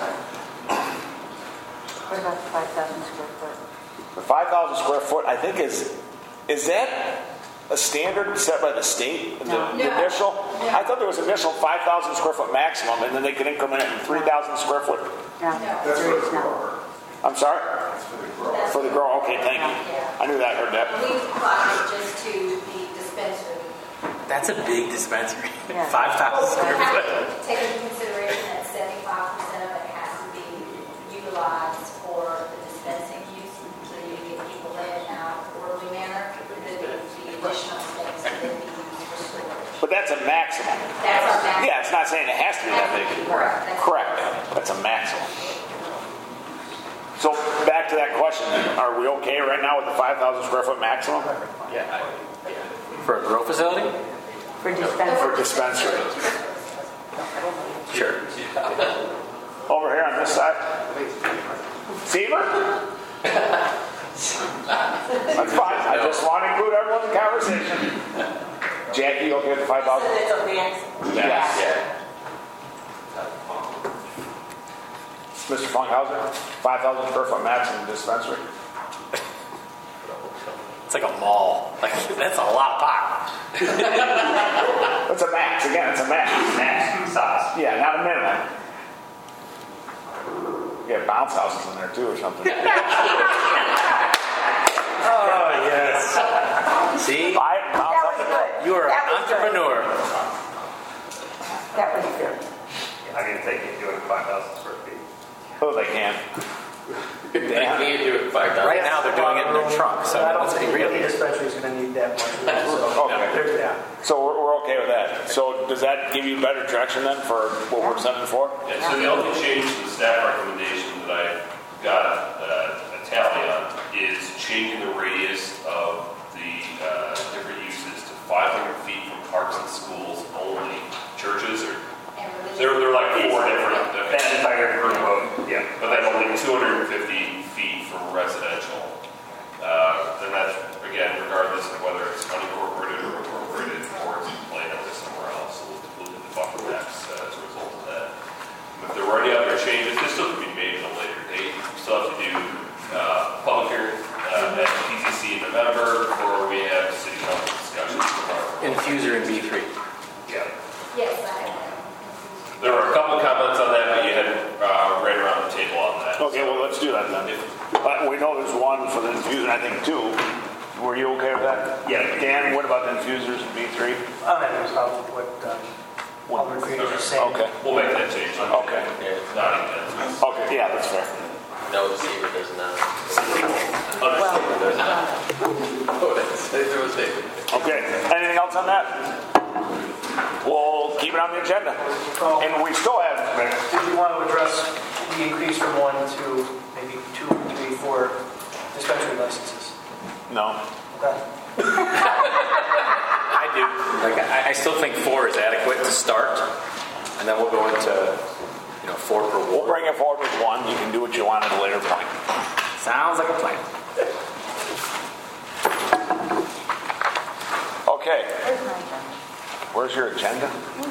What about the 5,000 square foot? The 5,000 square foot, I think, is that a standard set by the state? No. The initial? No. I thought there was initial 5,000 square foot maximum, and then they could increment it in 3,000 square foot. No, That's for the grower. I'm sorry? For the grower. Okay, thank you. Yeah. I knew that. I heard that. We applied it just to the dispensary. That's a big dispensary. Yeah. 5,000 square We have foot. to take into consideration that 75% of it has to be utilized for the dispensing use, so you get people in and out in an orderly manner. The additional space that they be used for storage. But that's a maximum. That's our maximum. Yeah, it's not saying it has to be that big. Correct. Correct. That's a maximum. So back to that question, are we okay right now with the 5,000 square foot maximum? Yeah. For a grow facility? For dispensary. For dispensary. Sure. Over here on this side. Seaver? That's fine. I just want to include everyone in the conversation. Jackie, you okay with the 5,000? It's a maximum. Yeah. Mr. Funkhauser, 5,000 square foot maximum dispensary. It's like a mall. Like, that's a lot of pot. It's a max. Again, it's a max. Max size. Yeah, not a minimum. You have bounce houses in there too or something. Oh, yes. See? That was good. You are That an was good. entrepreneur. That was good. I mean, they can do it at 5,000 square feet. Oh, they can. They can't do it 5,000. Right now, they're doing it in their trunk, so I don't let's be think real. any dispensary is going to need that much room. So Okay. there's that. So we're okay with that. So does that give you better direction then for what we're sending for? Yeah, so the only change to the staff recommendation that I got a tally on is changing the radius of the different uses to 500 feet from parks and schools only. Churches are, they're like 4 different. That entire group of, yeah. But then only 250 feet for residential. And that's, again, regardless of whether it's unincorporated or incorporated, or it's planned out somewhere else. So we'll do the buffer maps as a result of that. If there were any other changes, this still could be made at a later date. We still have to do public hearing at PCC in November, or we have city council discussions tomorrow. Infuser in B3. Yeah. Yes, I have. There were a couple comments on that, but was one for the infuser, I think two. Were you okay with that? Yeah. Dan, what about the infusers in B3? I'm happy with what Alderman Green was just saying. Okay. We'll make that change. Okay. Not even. Okay, yeah, that's fair. No, the Seaver does not. Okay, anything else on that? We'll keep it on the agenda. And we still have... Did you want to address the increase from 1 to maybe 2, 3, 4 dispensary licenses? No. Okay. I do. Like, I still think 4 is adequate to start, and then we'll go into 4 per ward. We'll bring it forward with 1. You can do what you want at a later point. Sounds like a plan. Okay. Where's my agenda? Where's your agenda?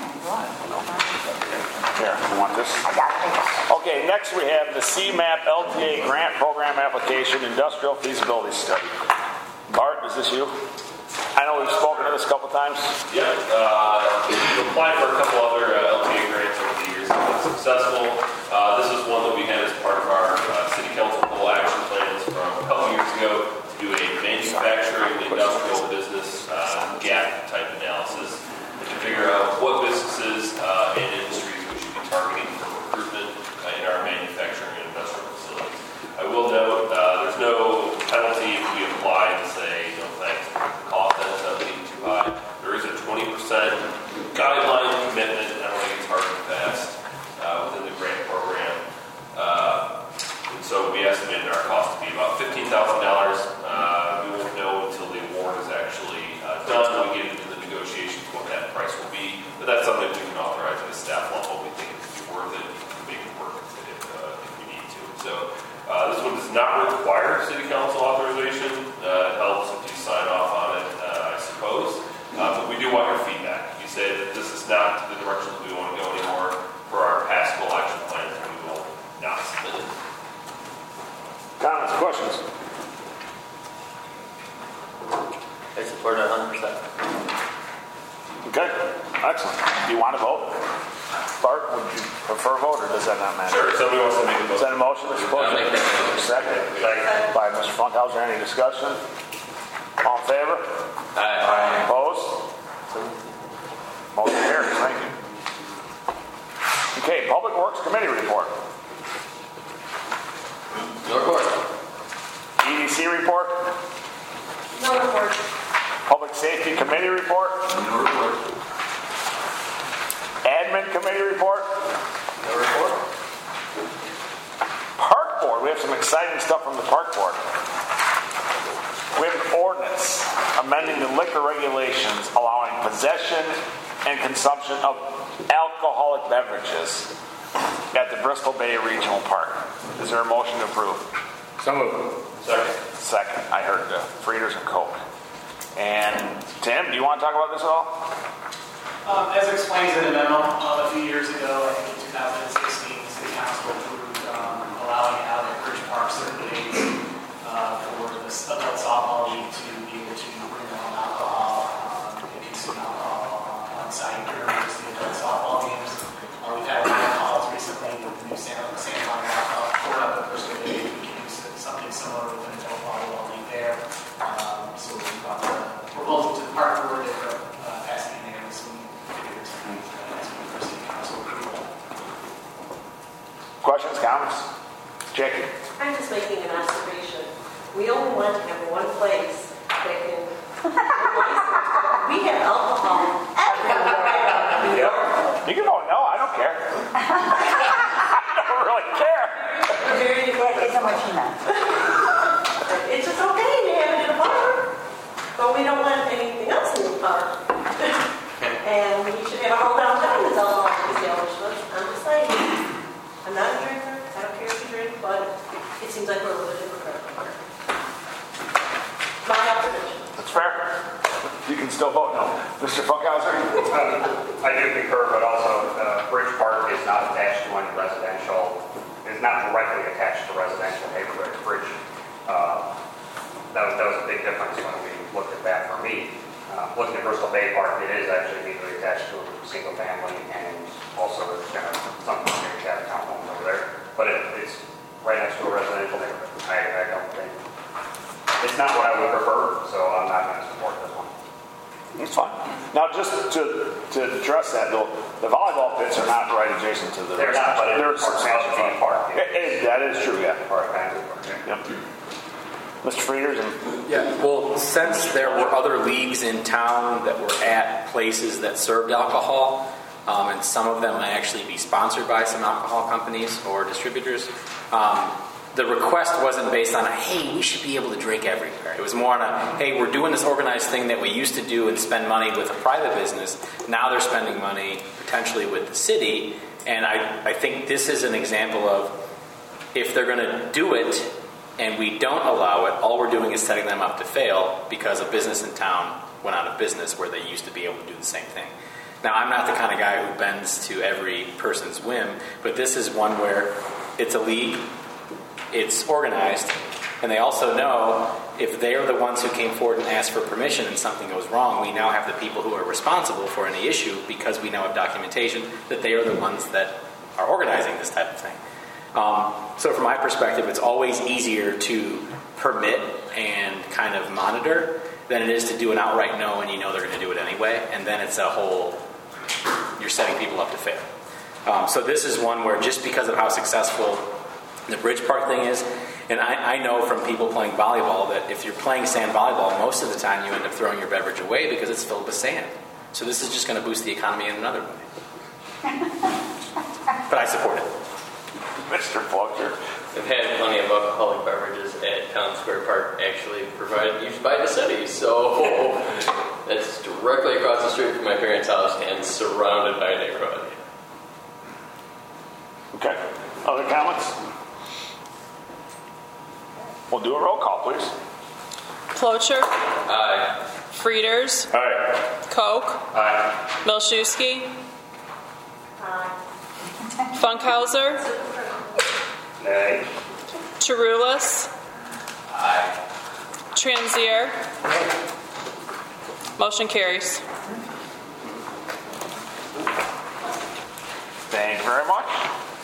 Here, you want this? I got it. Okay, next we have the CMAP LTA grant program application industrial feasibility study. Bart, is this you? I know we've spoken to this a couple times. Yeah, we've applied for a couple other LTA grants over the years. It's been successful. This is one that we had as part of our city council full action plans from a couple years ago to do a manufacturing industrial business gap type analysis and to figure out what businesses and industries we should be targeting for recruitment in our manufacturing and industrial facilities. I will note there's no penalty if we apply and say no thanks. Cost ends up being too high. There is a 20% guideline commitment. I don't think it's hard and fast within the grant program. And so we estimated our cost to be about $15,000. We won't know until the award is actually done when we get into the negotiations what that price will be. But that's something we can authorize at a staff level. We think it could be worth it. We can make it work if we need to. So this one does not require city council authorization. It helps if you sign off on it, I suppose. But we do want your feedback. If you say that this is not the direction that we want to go anymore for our passable action plans, we will not submit it. Comments, questions? I support it 100%. Okay, excellent. Do you want to vote? Bart, would you prefer a vote, or does that not matter? Sure, somebody wants to make a Is that a motion to support? I'll make that motion. Second. By Mr. Funkhauser. Any discussion? All in favor? Aye. Opposed? Motion carries. Thank you. Okay, Public Works Committee report. No report. EDC report. No report. Public Safety Committee report. No report. Admin Committee report. No report. Park Board. We have some exciting stuff from the Park Board. We have an ordinance amending the liquor regulations allowing possession and consumption of alcoholic beverages at the Bristol Bay Regional Park. Is there a motion to approve? So moved. Second. I heard Frieders and Coke. And Tim, do you want to talk about this at all? As explained in the memo a few years ago, I think in 2016, the City Council approved allowing out at Bridge Park certain days for the adult softball league to be able to bring their own alcohol and consume alcohol on site during the adult softball games. We've had 9 calls recently with the new San Antonio alcohol court up at Bristol Bay. We can use something similar with an adult volleyball league there. So we brought the proposal to the park board for passing unanimously. Questions, comments? Jackie? I'm just making an observation. We only want to have one place that can. We have alcohol everywhere. You can vote no, I don't care. I don't really care. It's not what she meant. It's just okay to have it in a park, but we don't want anything else in the park. And we should have a whole downtown that's alcohol establishment. I'm just saying. I'm not a drinker. I don't care if you drink, but it seems like we're a little hypocritical. My observation. That's fair. You can still vote no. Mr. Funkhauser? I do concur, but also Bridge Park is not attached to any residential, is not directly attached to residential neighborhoods. Bridge, that was a big difference when we looked at that for me. Looking at Bristol Bay Park, it is actually immediately attached to a single family, and also there's something near Chattown homes over there. But it's right next to a residential neighborhood. I don't think It's not what I would prefer, so I'm not going to support this one. That's fine. Now, just to address that, though, the volleyball pits are not right adjacent to the... They're not, but they're it's substantial park. That is true, yeah. Park, yeah. Yep. Mr. Frieders? And Yeah, well, since there were other leagues in town that were at places that served alcohol, and some of them might actually be sponsored by some alcohol companies or distributors, the request wasn't based on a, hey, we should be able to drink everywhere. It was more on a, hey, we're doing this organized thing that we used to do and spend money with a private business. Now they're spending money potentially with the city. And I think this is an example of if they're going to do it and we don't allow it, all we're doing is setting them up to fail because a business in town went out of business where they used to be able to do the same thing. Now, I'm not the kind of guy who bends to every person's whim, but this is one where it's a league. It's organized, and they also know if they are the ones who came forward and asked for permission and something goes wrong, we now have the people who are responsible for any issue because we now have documentation that they are the ones that are organizing this type of thing. So from my perspective, it's always easier to permit and kind of monitor than it is to do an outright no and you know they're going to do it anyway, and then it's a whole, you're setting people up to fail. So this is one where just because of how successful the Bridge Park thing is, and I know from people playing volleyball that if you're playing sand volleyball, most of the time you end up throwing your beverage away because it's filled with sand. So this is just going to boost the economy in another way. But I support it. Mr. Faulkner. I've had plenty of alcoholic beverages at Town Square Park actually provided used by the city, so that's directly across the street from my parents' house and surrounded by a neighborhood. Okay. Other comments? We'll do a roll call, please. Clocher. Aye. Frieders. Aye. Koch. Aye. Milszewski. Funkhauser. Nay. Chiroulis. Aye. Transier. Motion carries. Thank you very much.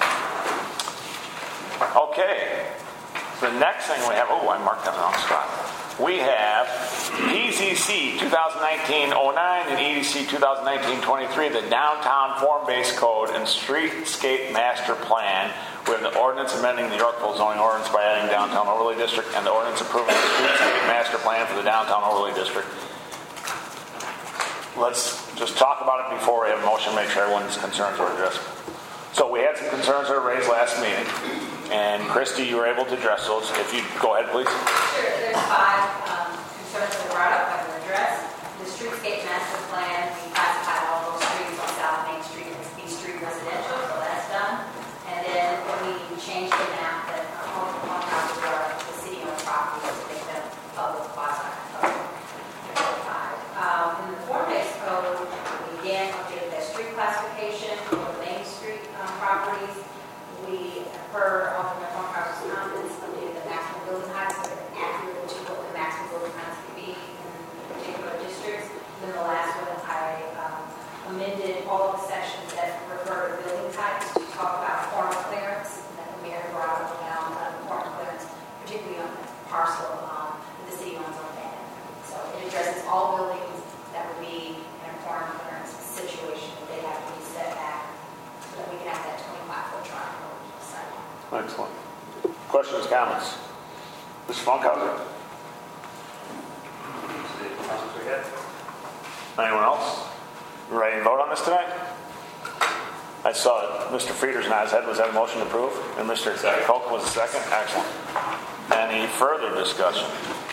Okay. The next thing we have, I marked that wrong spot. We have PZC 2019-09 and EDC 2019-23, the Downtown Form-Based Code and Streetscape Master Plan. We have the ordinance amending the Yorkville zoning ordinance by adding Downtown Overlay District and the ordinance approving the Streetscape Master Plan for the Downtown Overlay District. Let's just talk about it before we have a motion, make sure everyone's concerns are addressed. So we had some concerns that were raised last meeting, and Christy, you were able to address those. If you go ahead, please. Sure. There's 5 concerns that were brought up that were addressed. The Streetscape Master Plan, we classified all those streets on South Main Street as B Street residential, so that's done. And then we changed the map that multiple houses are the city-owned properties to make them public quasi. In the form-based code, we again updated that street classification for the Main Street properties. We, per Alderman Funkhauser's comments, updated the maximum building heights so they're accurate to what the maximum building heights could be in particular districts. And then the last one, I amended all of the sections that refer to building types to talk about form clearance, that the mayor brought up around form clearance, particularly on the parcel that the city owns on land. So it addresses all buildings that would be in a form clearance situation that they have to be set back so that we can have that 25-foot triangle site. Excellent. Questions, comments? Mr. Funkhauser? Anyone else? You ready to vote on this tonight? I saw Mr. Frieders nod his head. Was that a motion to approve? And Mr. Koch was the second? Excellent. Any further discussion?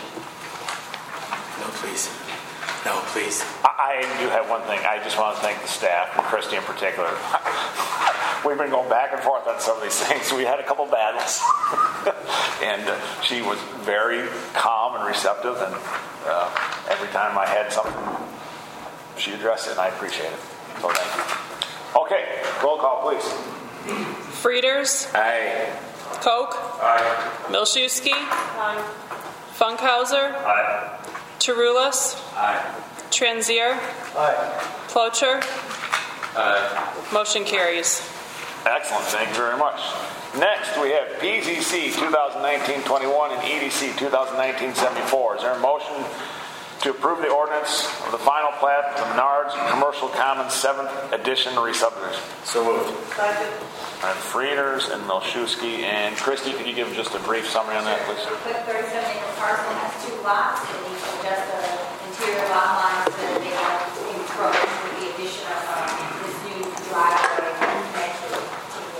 No, please. No, please. I do have one thing. I just want to thank the staff, and Christy in particular. We've been going back and forth on some of these things. We had a couple battles. And she was very calm and receptive. And every time I had something, she addressed it, and I appreciate it. So thank you. Okay, roll call, please. Frieders. Aye. Koch. Aye. Milszewski. Funkhauser. Aye. Chiroulis. Aye. Transier. Aye. Clocher. Aye. Motion carries. Excellent. Thank you very much. Next, we have PZC 2019-21 and EDC 2019-74. Is there a motion to approve the ordinance of the final plat of the Menards Commercial Commons 7th Edition re-subdivision? So moved. Second. All right, Frieders and Milszewski. And Christie, could you give just a brief summary on that, please? The 37-acre parcel has 2 lots, and you can adjust the interior lot lines so that they don't encroach with the addition of this new driveway connected to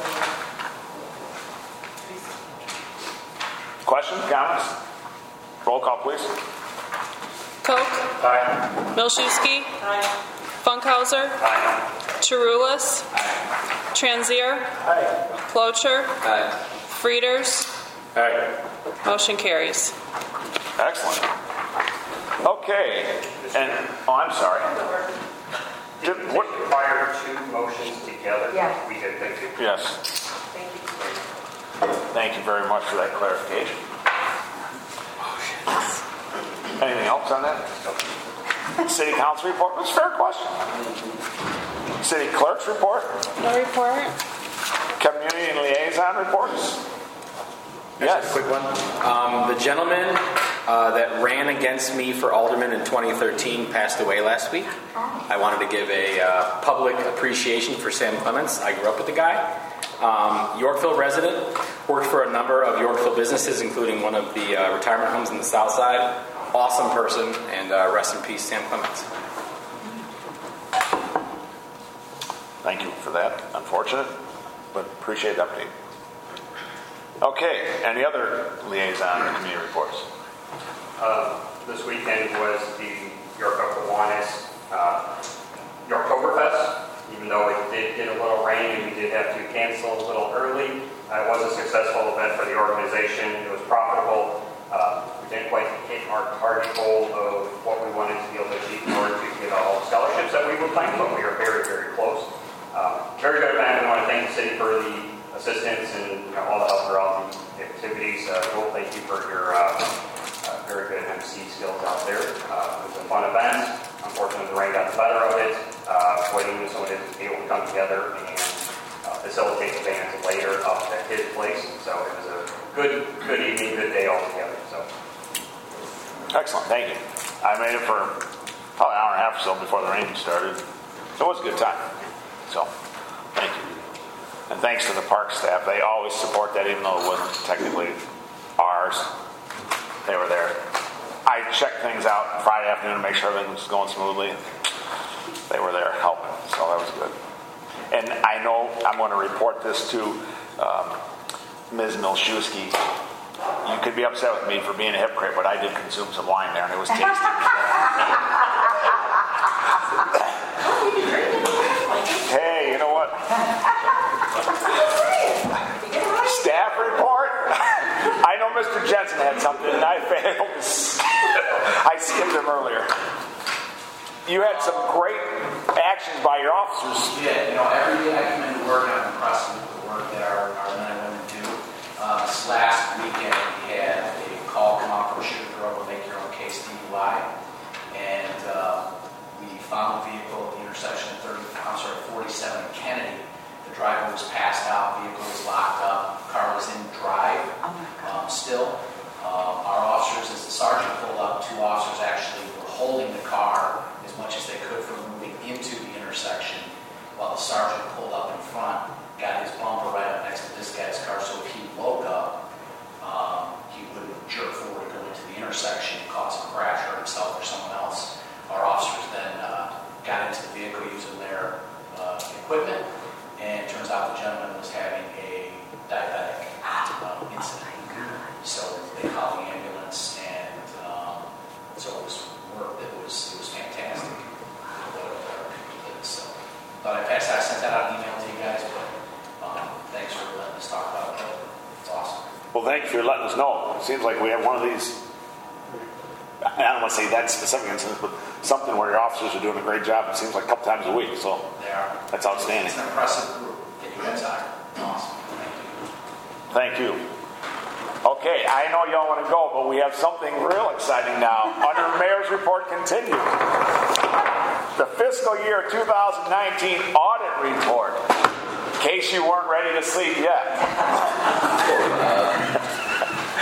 the Questions, comments? Roll call, please. Koch. Aye. Milszewski. Aye. Funkhauser. Aye. Chiroulis. Transier. Clocher. Frieders. Aye. Motion carries. Excellent. Okay. And, I'm sorry. Did what require 2 motions together? Yes. We did, thank you. Yes. Thank you very much for that clarification. Anything else on that? City Council report? That's a fair question. City Clerk's report? No report. Community and Liaison reports? Yes. Just a quick one. The gentleman that ran against me for alderman in 2013 passed away last week. I wanted to give a public appreciation for Sam Clements. I grew up with the guy. Yorkville resident, worked for a number of Yorkville businesses, including one of the retirement homes in the South Side. Awesome person, and rest in peace, Sam Clements. Thank you for that. Unfortunate, but appreciate the update. Okay, any other liaison or community reports? This weekend was the York Kiwanis Yorktoberfest. Even though it did get a little rain and we did have to cancel a little early, it was a successful event for the organization. It was profitable. We didn't quite hit our target goal of what we wanted to be able to achieve in order to get all the scholarships that we were planning, but we are very, very close. Very good event. I want to thank the city for the assistance and all the help throughout the activities. Joel, thank you for your very good MC skills out there. It was a fun event. Unfortunately, the rain got the better of it. Waiting for someone to be able to come together and facilitate the bands later up at his place. So it was a good evening, good day altogether. So Excellent, thank you. I made it for probably an hour and a half or so before the rain started. It was a good time. So, thank you. And thanks to the park staff. They always support that, even though it wasn't technically ours. They were there. I checked things out Friday afternoon to make sure everything was going smoothly. They were there helping, so that was good. And I know I'm going to report this to Ms. Milszewski. You could be upset with me for being a hypocrite, but I did consume some wine there, and it was tasty. Hey, you know what? Staff report? I know Mr. Jensen had something, and I failed. I skipped him earlier. You had some great actions by your officers. Yeah, every day I come into work and I'm impressed with the work that our men and women do. This last weekend we had a call come out from Sugar Grove to make your own case DUI, and we found the vehicle at the intersection of 47 and Kennedy. The driver was passed out, vehicle was locked up, car was in drive still. Our officers, as the sergeant pulled up, 2 officers actually were holding the car as much as they could from moving into the intersection, while the sergeant pulled up in front, got his bumper right up next to this guy's car, so if he woke up, he wouldn't jerk forward to go into the intersection and cause a crash or himself or someone else. Our officers then got into the vehicle using their equipment, and it turns out the gentleman was having a diabetic incident. So they called the ambulance, and so it was work that was fantastic. So thought I sent that out an email to you guys, but thanks for letting us talk about it. It's awesome. Well, thank you for letting us know. It seems like we have one of these, I don't want to say that specific instance, but something where your officers are doing a great job. It seems like a couple times a week, so they are. That's outstanding. It's an impressive group that you guys are. Awesome. Thank you. Okay, I know y'all want to go, but we have something real exciting now. Under Mayor's report continues. The fiscal year 2019 audit report. In case you weren't ready to sleep yet.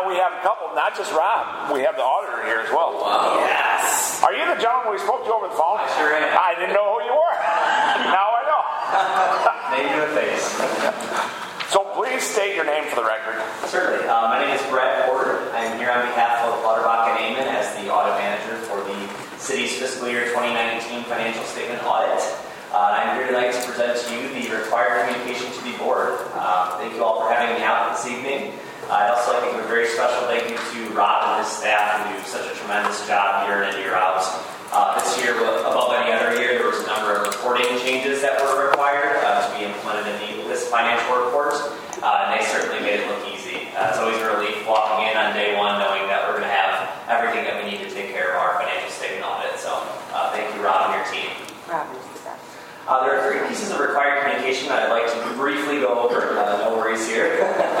we have a couple, not just Rob, we have the auditor here as well. Wow. Yes. Are you the gentleman we spoke to over the phone? I sure am. I didn't know who you were. Now I know. Name to a face. So please state your name for the record. Certainly. My name is Brett Porter. I'm here on behalf of Lauterbach and Amon as the audit manager for the city's fiscal year 2019 financial statement audit. I'm here tonight to present to you the required communication to the board. Thank you all for having me out this evening. I'd also like to give a very special thank you to Rob and his staff who do such a tremendous job year in and year out. This year, above any other year, there was a number of reporting changes that were required to be implemented in this financial report, and they certainly made it look easy. It's always a relief walking in on day one knowing that we're going to have everything that we need to take care of our financial statement audit. So thank you, Rob, and your team. Rob is the best. There are 3 pieces of required communication that I'd like to briefly go over. No worries here.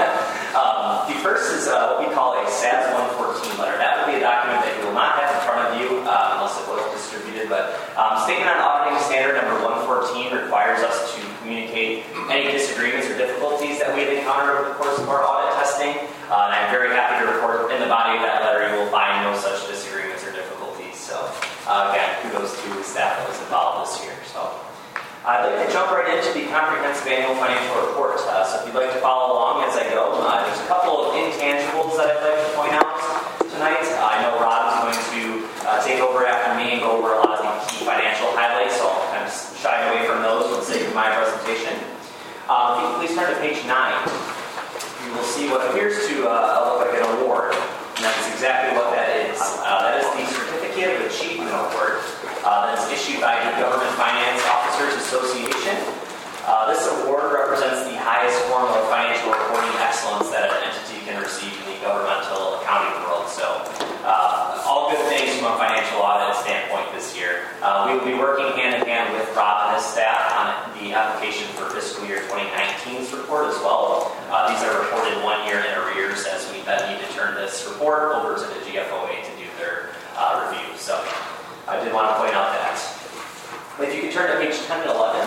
The first is what we call a SAS 114 letter. That would be a document that you will not have in front of you unless it was distributed. But Statement on Auditing Standard number 114 requires us to communicate any disagreements or difficulties that we have encountered over the course of our audit testing. And I'm very happy to report in the body of that letter you will find no such disagreements or difficulties. So again, kudos to the staff that was involved this year. So I'd like to jump right into the comprehensive annual financial report. So if you'd like to follow along as I go, there's a couple of intangibles that I'd like to point out tonight. I know Rob is going to take over after me and go over a lot of the key financial highlights, so I'll kind of shy away from those for the sake of my presentation. If you please turn to page 9, you will see what appears to look like an award, and that's exactly what that is. That is the Certificate of Achievement Award. That is issued by the Government Finance Officers Association. This award represents the highest form of financial reporting excellence that an entity can receive in the governmental accounting world. So, all good things from a financial audit standpoint this year. We will be working hand in hand with Rob and his staff on the application for fiscal year 2019's report as well. These are reported 1 year in arrears as we then need to turn this report over to the GFOA to do their review. So, I did want to point out that. If you could turn to page 10 and 11,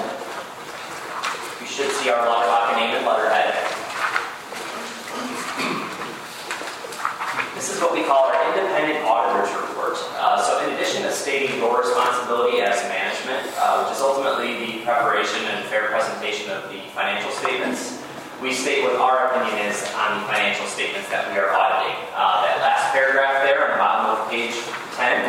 you should see our Lauterbach and Amon letterhead. This is what we call our independent auditor's report. So in addition to stating your responsibility as management, which is ultimately the preparation and fair presentation of the financial statements, we state what our opinion is on the financial statements that we are auditing. That last paragraph there on the bottom of page 10,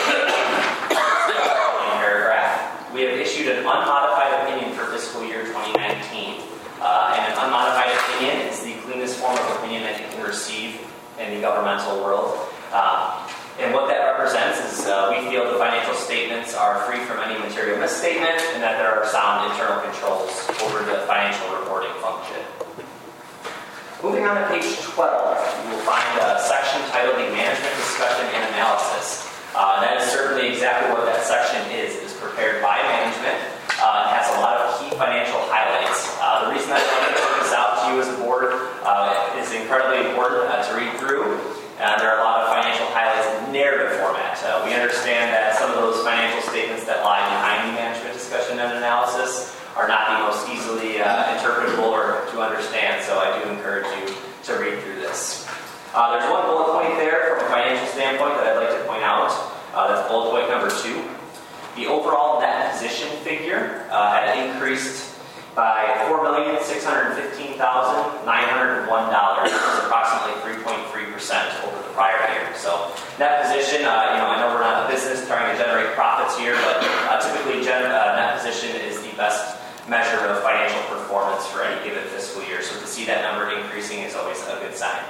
paragraph, we have issued an unmodified opinion for fiscal year 2019. And an unmodified opinion is the cleanest form of opinion that you can receive in the governmental world. And what that represents is we feel the financial statements are free from any material misstatement and that there are sound internal controls over the financial reporting function. Moving on to page 12, you will find a section titled the Management Discussion and Analysis. That is certainly exactly what that section is. It is prepared by management. It has a lot of key financial highlights. The reason I want to put this out to you as a board is incredibly important to read through. There are a lot of financial highlights in narrative format. We understand that some of those financial statements that lie behind the management discussion and analysis are not the most easily interpretable or to understand, so I do encourage you to read through this. There's one bullet point there from a financial standpoint that I'd like to point out. That's bullet point number 2. The overall net position figure had increased by $4,615,901, which is approximately 3.3% over the prior year. So net position, I know we're not a business trying to generate profits here, but typically net position is the best measure of financial performance for any given fiscal year. So to see that number increasing is always a good sign.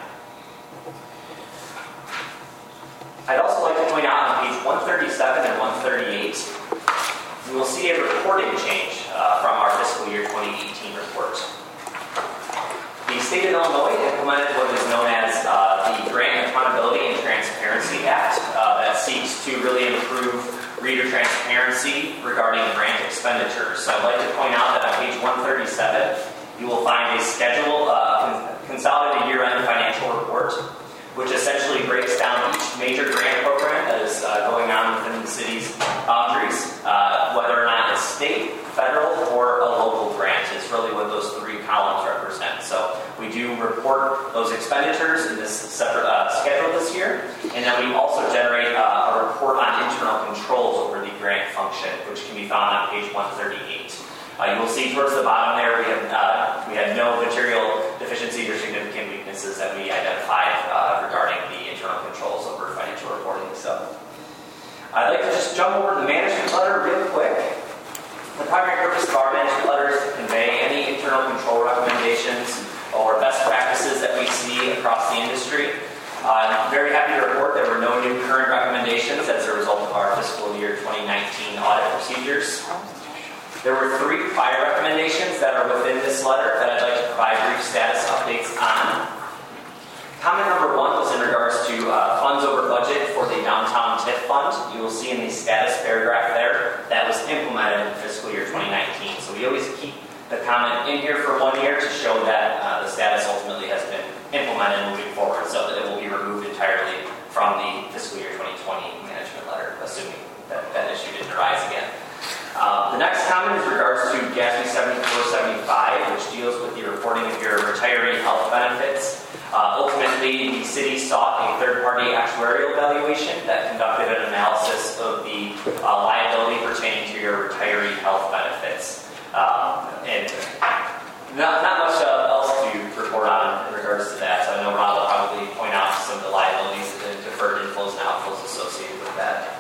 I'd also like to point out on page 137 and 138, you will see a reporting change from our fiscal year 2018 report. The state of Illinois implemented what is known as the Grant Accountability and Transparency Act that seeks to really improve reader transparency regarding grant expenditures. So I'd like to point out that on page 137, you will find a schedule, consolidated year-end financial report, which essentially breaks down each major grant program that is going on within the city's boundaries, whether or not it's state, federal, or a local grant is really what those 3 columns represent. So we do report report those expenditures in this separate schedule this year. And then we also generate a report on internal controls over the grant function, which can be found on page 138. You will see towards the bottom there we had no material deficiencies or significant weaknesses that we identified regarding the internal controls over financial reporting. So I'd like to just jump over to the management letter real quick. The primary purpose of our management letter is to convey any internal control recommendations or best practices that we see across the industry. I'm very happy to report there were no new current recommendations as a result of our fiscal year 2019 audit procedures. There were 3 prior recommendations that are within this letter that I'd like to provide brief status updates on. Comment number 1 was in regards to funds over budget for the downtown TIF fund. You will see in the status paragraph there that was implemented in fiscal year 2019. So we always keep the comment in here for 1 year to show that the status ultimately has been implemented moving forward, so that it will be removed entirely from the fiscal year 2020 management letter, assuming that that issue didn't arise again. The next comment is regards to GASB 7475, which deals with the reporting of your retiree health benefits. Ultimately, the city sought a third-party actuarial evaluation that conducted an analysis of the liability pertaining to your retiree health benefits. And not much else to report on in regards to that. So I know Rob will probably point out some of the liabilities and deferred inflows and outflows associated with that.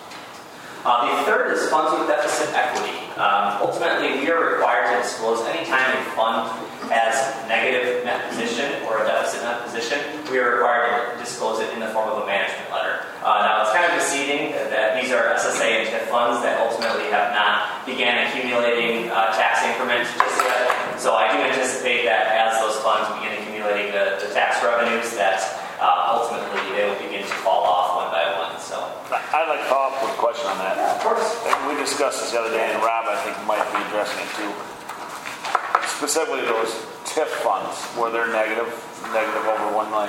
The third is funds with deficit equity. Ultimately, we are required to disclose any time a fund has negative net position or a deficit net position. We are required to disclose it in the form of a management letter. Now, it's kind of deceiving that these are SSA and TIF funds that ultimately have not began accumulating tax increments just yet. So I do anticipate that as those funds begin accumulating the tax revenues, that ultimately they will begin to fall off one by one. So I'd like to follow up with a question on that. Of course. We discussed this the other day, and Rob, I think, might be addressing it too. Specifically, those TIF funds where they're negative over $1 million.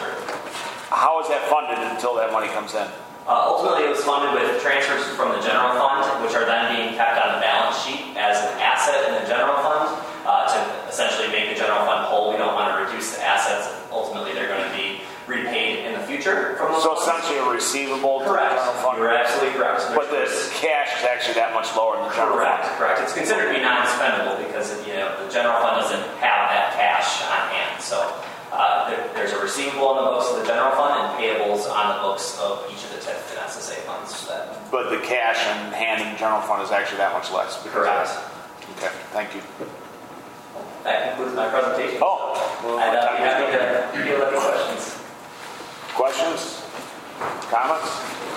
How is that funded until that money comes in? Ultimately, it was funded with transfers from the general fund, which are then being kept on the balance sheet as an asset in the general fund to essentially make the general fund whole. We don't want to reduce the assets. Ultimately, they're going to be repaid in the future from those funds. Essentially a receivable to correct. the general fund? You're absolutely correct. But the cash is actually that much lower in the general fund? Correct. It's considered to be non-spendable because the general fund doesn't have that cash on hand. So there's a receivable on the books of the general fund and payables on the books of each of the TIF and SSA funds. But the cash in hand in the general fund is actually that much less? Correct. Okay, thank you. That concludes my presentation. I'd be happy to field any questions. Questions? Comments?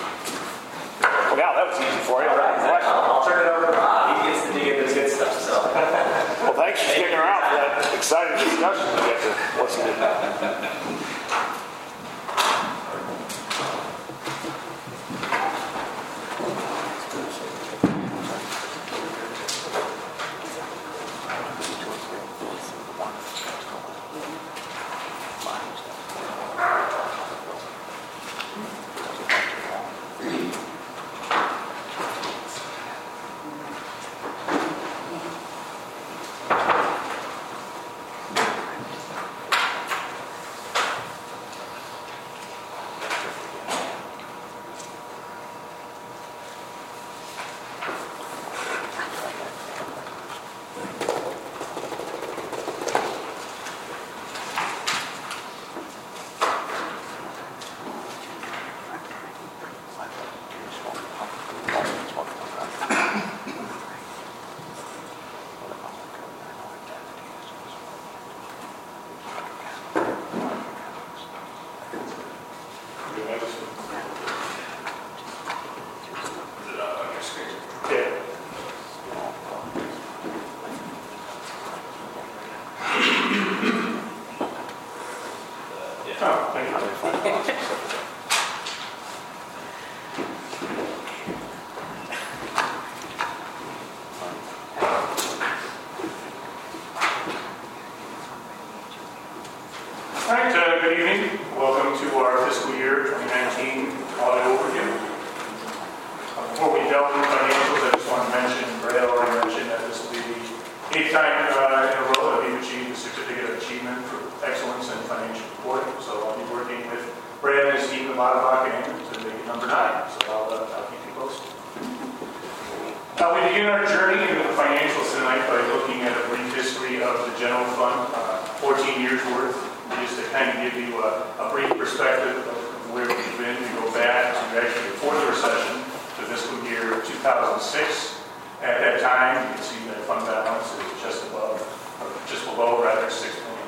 Well, yeah, that was easy for you. All right, I'll turn it over to Rob. He gets to dig into this good stuff. So. Well, thanks for sticking around for that exciting discussion we get to listen to. Good evening. Welcome to our fiscal year 2019 audit overview. Before we delve into financials, I just want to mention, Brad already mentioned that this will be the 8th time in a row that we've achieved the Certificate of Achievement for Excellence in Financial lot of locking in to make it number 9. So I'll keep you posted. We begin our journey into the financials tonight by looking at a brief history of the general fund, 14 years worth, just to kind of give you a brief perspective of where we've been. We go back to actually before the recession, the fiscal year 2006. At that time, you can see that fund balance is just below $6 million.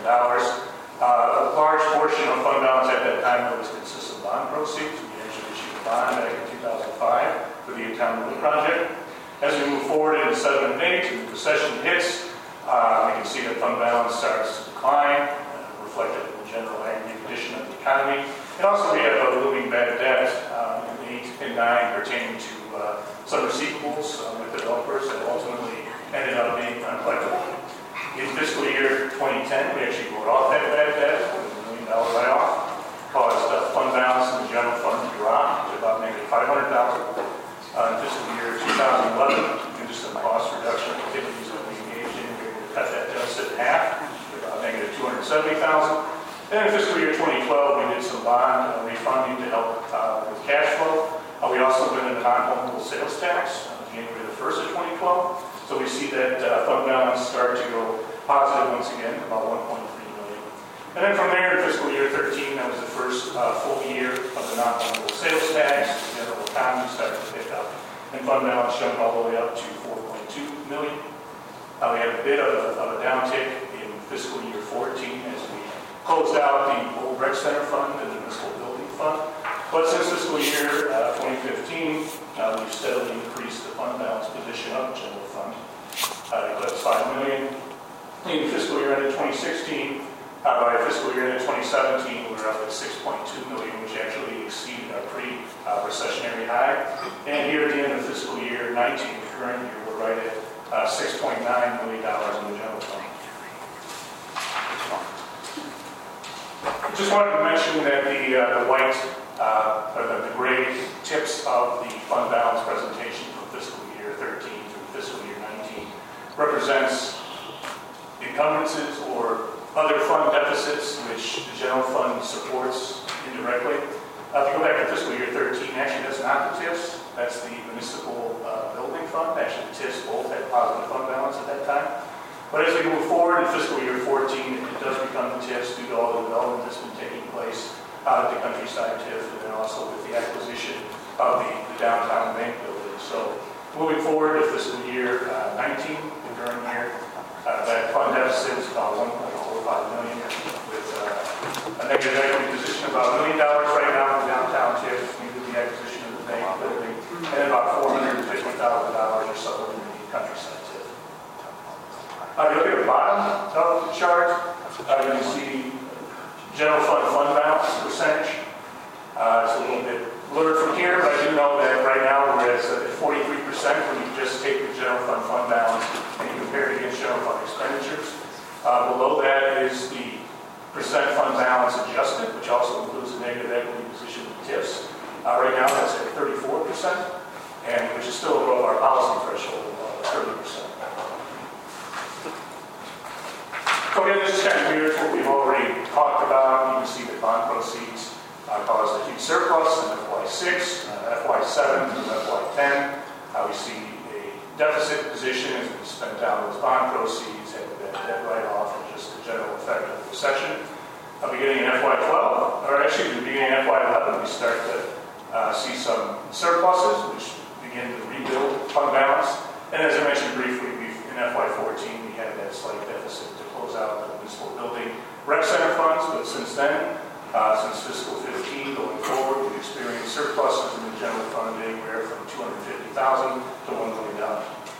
A large portion of fund balance at that time was consists of bond proceeds. We actually issued a bond back in 2005 for the Town Building Project. As we move forward into 7 and 8, and the recession hits, we can see that fund balance starts to decline, reflected in the general aggregate condition of the economy. And also we have a looming bad debt in 8 and 9 pertaining to some receivables with developers that ultimately ended up being uncollectible. In fiscal year 2010, we actually wrote off that bad debt with $1 million write-off, caused fund balance in the general fund to drop to about negative $500,000. In fiscal year 2011, due to some cost reduction activities that we engaged in, we were able to cut that deficit in half to about negative $270,000. Then in fiscal year 2012, we did some bond refunding to help with cash flow. We also implemented the non-homeable sales tax on January the 1st of 2012. So we see that fund balance start to go positive once again, about $1.3 million. And then from there, in fiscal year 13, that was the first full year of the non-homeable sales tax. The general economy started to pick up, and fund balance jumped all the way up to $4.2 million. We had a bit of a downtick in fiscal year 14 as we closed out the old rec center fund and the municipal building fund. But since fiscal year 2015, we've steadily increased the fund balance position of the general fund. That's $5 million. In fiscal year ended 2016, by fiscal year ended 2017, we were up at $6.2 million, which actually exceeded our pre-recessionary high. And here at the end of fiscal year 19, the current year, we're right at $6.9 million in the general fund. I just wanted to mention that the white or the gray tips of the fund balance presentation from fiscal year 13 through fiscal year 19 represents encumbrances or other fund deficits which the general fund supports indirectly. If you go back to fiscal year 13, actually that's not the TIFs, that's the municipal building fund. Actually the TIFs both had positive fund balance at that time. But as we move forward in fiscal year 14, it does become the TIFs due to all the development that's been taking place out at the Countryside TIF, and then also with the acquisition of the downtown bank building. So moving forward to fiscal year 19, the current year, that fund deficit is about $1.45 million, with a negative equity position of about $1 million right now in the downtown TIF due to the acquisition of the bank building, and about $450,000 or so in the Countryside TIF. If you look at the bottom of the chart, you can see general fund balance percentage. It's a little bit blurred from here, but I do know that right now we're at 43% when you just take the general fund balance and you compare it against general fund expenditures. Below that is the percent fund balance adjusted, which also includes the negative equity position of the TIFs. Right now that's at 34%, and which is still above our policy threshold of 30%. So again, this is kind of weird what we've already talked about. You can see that bond proceeds caused a huge surplus in FY6, FY7 through FY10. We see a deficit position as we spent down those bond proceeds, had the debt write-off, and just the general effect of the recession. Beginning in FY12, or actually beginning in FY11, we start to see some surpluses, which begin to rebuild fund balance. And as I mentioned briefly, in FY14, we had that slight deficit to close out the municipal building rec center funds, but since then, since fiscal 15 going forward, we've experienced surpluses in the general fund anywhere from $250,000 to $1 million.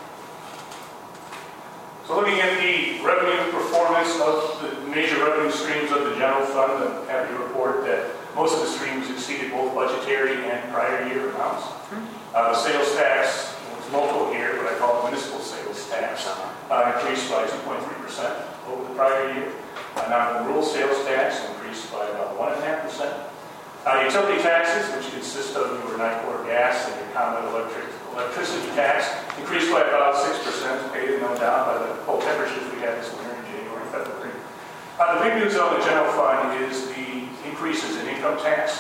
So looking at the revenue performance of the major revenue streams of the general fund, I'm happy to report that most of the streams exceeded both budgetary and prior year amounts. The sales tax was local here, but I call it municipal sales tax, increased by 2.3% over the prior year. Non-rural sales tax increased by about 1.5%. Utility taxes, which consist of your NICOR gas and your common electricity tax, increased by about 6%, aided no doubt by the cold temperatures we had this winter in January and February. The big news on the general fund is the increases in income tax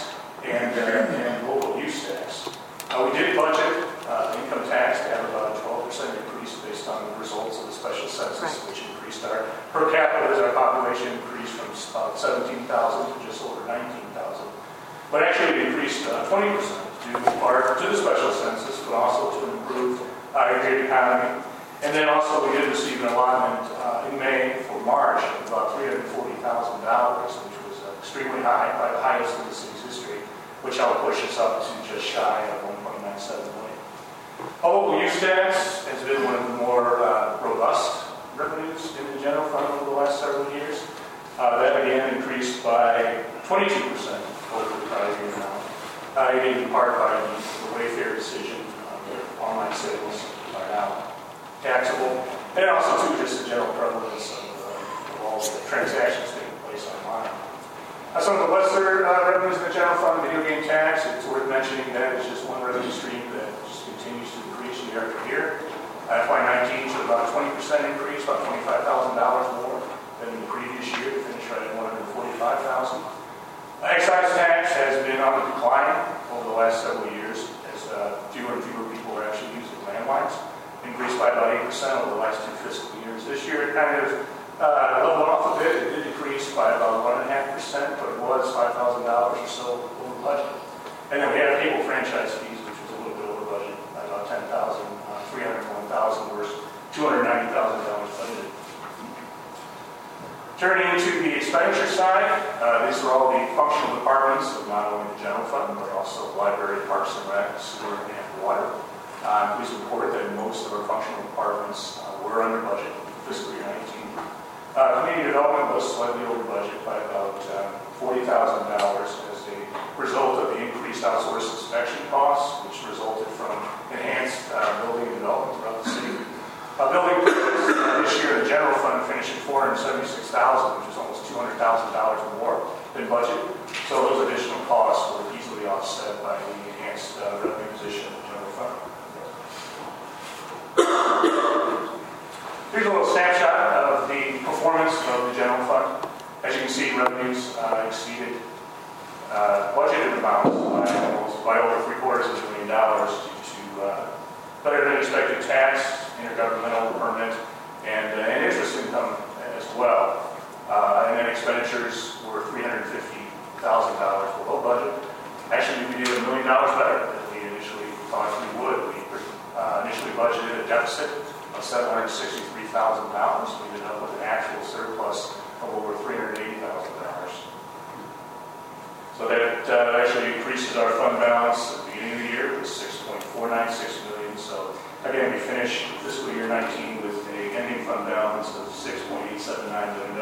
and local use tax. We did budget income tax to have about a 12% increase based on the results of the special census, which increased our per capita as our population increased from about 17,000 to just over 19,000. But actually it increased 20% due in part to the special census, but also to improve our great economy. And then also we did receive an allotment in May for March of about $340,000, which was extremely high, probably the highest in the city's history, which helped push us up to just shy of $1.97 million. Local use tax has been one of the more robust revenues in the general fund over the last several years. That again increased by 22% over the prior year now. In part by the Wayfair decision, online sales are now taxable, and also too just the general prevalence of all the transactions taking place online. Some of the lesser revenues in the general fund, video game tax, it's worth mentioning that it's just one revenue stream that just continues to increase year after year. FY19 showed about a 20% increase, about $25,000 more than the previous year, to finish right at $145,000. Excise tax has been on the decline over the last several years as fewer and fewer people are actually using landlines. Increased by about 8% over the last 2 fiscal years. This year it kind of leveled off a bit. It did decrease by about 1.5%, but it was $5,000 or so over budget. And then we had cable franchise fees, which was a little bit over budget by about $10,000, $301,000 versus $290,000 budgeted. Turning to the expenditure side, these are all the functional departments of not only the general fund, but also library, parks and rec, sewer, and water. Please report that most of our functional departments were under budget for fiscal year 19. Community development was slightly over budget by about $40,000 as a result of the increased outsourced inspection costs, which resulted from enhanced building and development throughout the city. Building permits this year in the general fund finished at $476,000, which is almost $200,000 more than budget. So those additional costs were easily offset by the enhanced revenue position of the general fund. Here's a little snapshot of the performance of the general fund. As you can see, revenues exceeded budgeted amounts by over $750 million due to better than expected tax, intergovernmental permit, and interest income as well. And then expenditures were $350,000 below budget. Actually, we did $1 million better than we initially thought we would. We initially budgeted a deficit of $763,000. We ended up with an actual surplus of over $380,000. So that actually increases our fund balance at the beginning of the year with $6.496 million. So again, we finished fiscal year 19 with an ending fund balance of $6.879 million.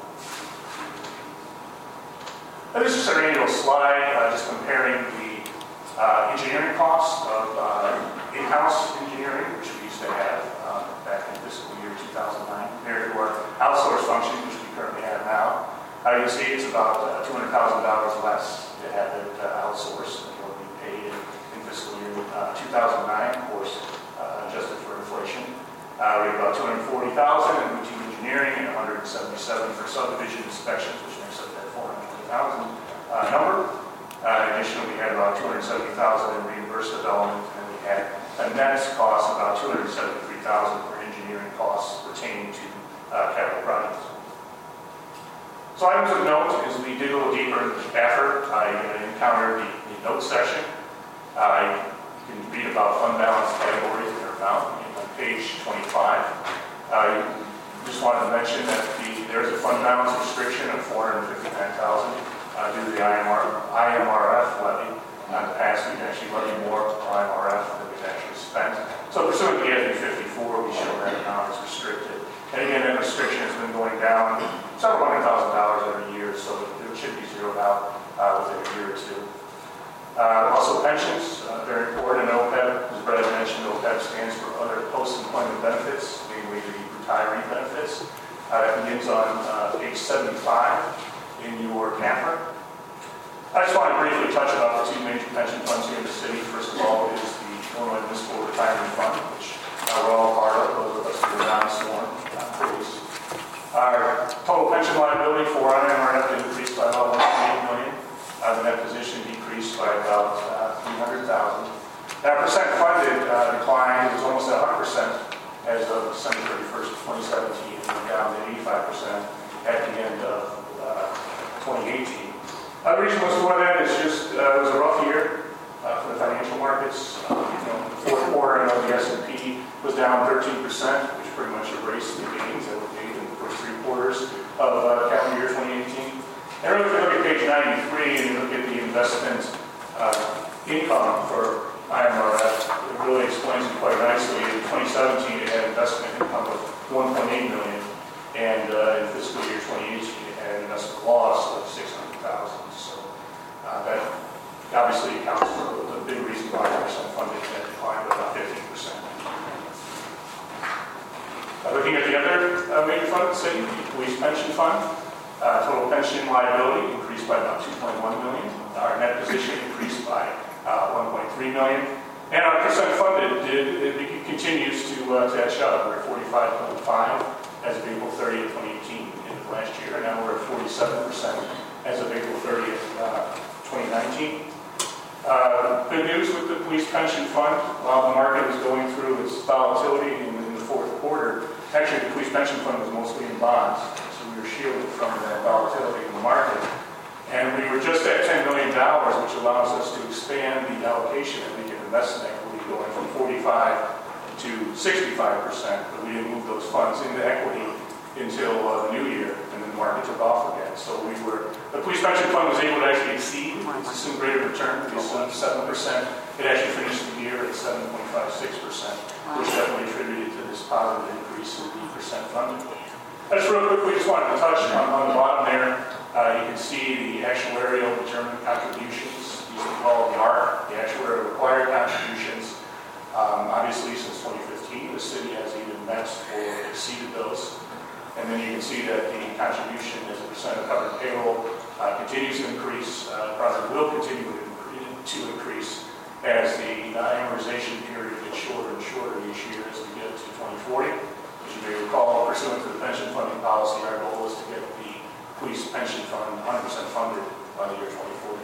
Now, this is our annual slide, just comparing the engineering costs of in-house engineering, which we used to have back in fiscal year 2009, compared to our outsourced function, which we currently have now. You can see it's about $200,000 less to have it outsourced than what we paid in fiscal year 2009, of course, adjusted for inflation. We have about $240,000 in routine engineering and $177,000 for subdivision inspections, which makes up that $420,000 number. In addition, we had about $270,000 in reimbursed development, and we had a net cost of about $273,000 for engineering costs pertaining to capital projects. So items of note, as we dig a little deeper into the effort, you're going to encounter the note section. You can read about fund balance categories that are found on page 25. Just wanted to mention that there's a fund balance restriction of $459,000 due to the IMRF levy. In the past, we've actually levied more IMRF than we've actually spent. So pursuant to the SB 54, we show that amount is restricted. And again, that restriction has been going down several $100,000 every year, so it should be zeroed out within a year or two. Also pensions, very important in OPEB. As Brad mentioned, OPEB stands for Other Post-Employment Benefits, mainly the retiree benefits. That begins on page 75 in your CAFR. I just want to briefly touch about the two major pension funds here in the city. First of all is the Illinois Municipal Retirement Fund, which we're all part of, those of us who are non-sworn employees. Our total pension liability for IMRF increased by about $1.8 million. The net position decreased by $300,000. That percent funded decline was almost 100% as of December 31st, 2017, and went down to 85% at the end of 2018. The reason was for that is just it was a rough year for the financial markets. The fourth quarter of the S&P was down 13%, which pretty much erased the gains that were made in the first 3 quarters of calendar year 2018. And really, if you look at page 93 and you look at the investment income for IMRF, it really explains it quite nicely. In 2017, it had investment income of $1.8 million, and in fiscal year 2018, it had an investment loss of $600,000. So that obviously accounts for the big reason why percent funding had declined by about 15%. Looking at the other major fund, the city, the police pension fund, total pension liability increased by about $2.1 million. Our net position increased by $1.3 million. And our percent funded it continues to edge up. We're at 45.5 as of April 30th, 2018, end of last year. And now we're at 47% as of April 30th, 2019. Good news with the police pension fund. While the market was going through its volatility in the fourth quarter, actually the police pension fund was mostly in bonds. So we were shielded from that volatility in the market. And we were just at $10 million, which allows us to expand the allocation and make an investment equity going from 45 to 65%. But we didn't move those funds into equity until the new year, and then the market took off again. So the police pension fund was able to actually exceed its assumed rate of return. We assumed 7%. It actually finished the year at 7.56%, which definitely attributed to this positive increase in the percent funded. Just real quick, we just wanted to touch on the bottom there. You can see the actuarial determined contributions. These are called the ARC, the actuarial required contributions. Obviously, since 2015, the city has either met or exceeded those. And then you can see that the contribution as a percent of covered payroll continues to increase. Probably will continue to increase as the amortization period gets shorter and shorter each year as we get to 2040. As you may recall, pursuant to the pension funding policy, our goal is to get the police pension fund 100% funded by the year 2040.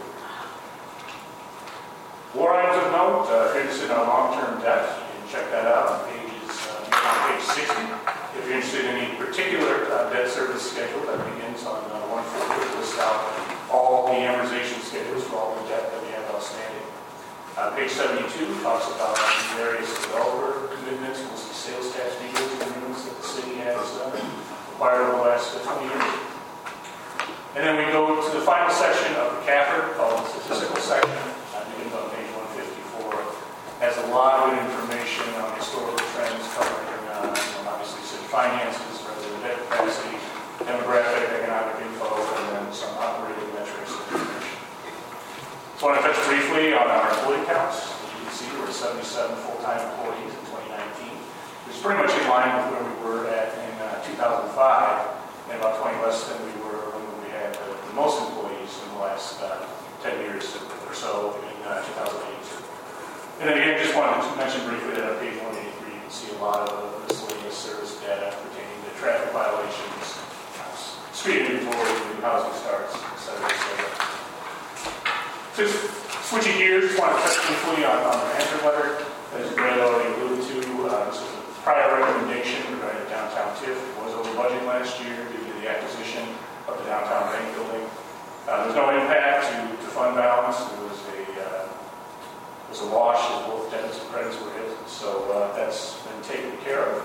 More items of note, if you're interested in our long-term debt, you can check that out on page 60. If you're interested in any particular debt service schedule that begins on 140, it lists out all the amortization schedules for all the debt that we have outstanding. Page 72 talks about the various developer commitments, mostly sales tax agreements that the city has acquired over the last 20 years. And then we go to the final section of the CAFR, called the statistical section. It begins on page 154. Has a lot of information on historical trends covering, obviously, city finances, resident debt capacity, demographic, economic info, and then some operating metrics and information. So I want to touch briefly on our employee counts. As you can see, we're at 77 full-time employees in 2019, which is pretty much in line with where we were at in 2005, and about 20 less than we were when we had the most employees in the last 10 years or so in 2008. And then again, just wanted to mention briefly that on page 183, you can see a lot of miscellaneous service data pertaining to traffic violations, street inventory, new housing starts, etc., etc. Just switching gears, just want to touch briefly on the Manfred letter. As Brad already alluded to, this is a prior recommendation regarding downtown TIF. It was over budget last year due to the acquisition of the downtown bank building. There's no impact to fund balance. It was a wash as both debits and credits were hit. So that's been taken care of.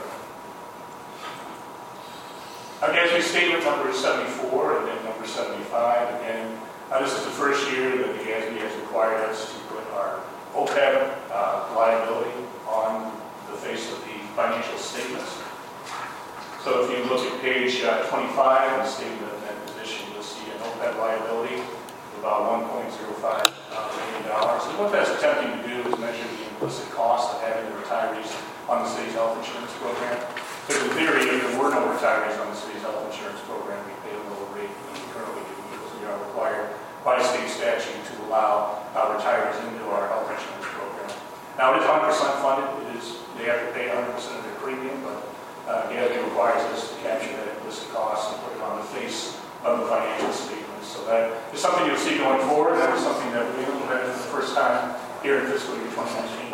Our GASB statement number 74 and then number 75. Again, this is the first year that the GASB has required us to put our OPEB liability on the face of the financial statements. So if you look at page 25 in the statement of net position, you'll see an OPEB liability of about $1.05 million. And what that's attempting to do is measure the implicit cost of having the retirees on the city's health insurance program. Because in theory, if there were no retirees on the city's health insurance program, we pay a lower rate than we currently do because we are required by state statute to allow retirees into our health insurance program. Now, it is 100% funded. They have to pay 100% of their premium, but GASB requires us to capture that implicit cost and put it on the face of the financial statements. So that is something you'll see going forward. That was something that we implemented for the first time here in fiscal year 2019.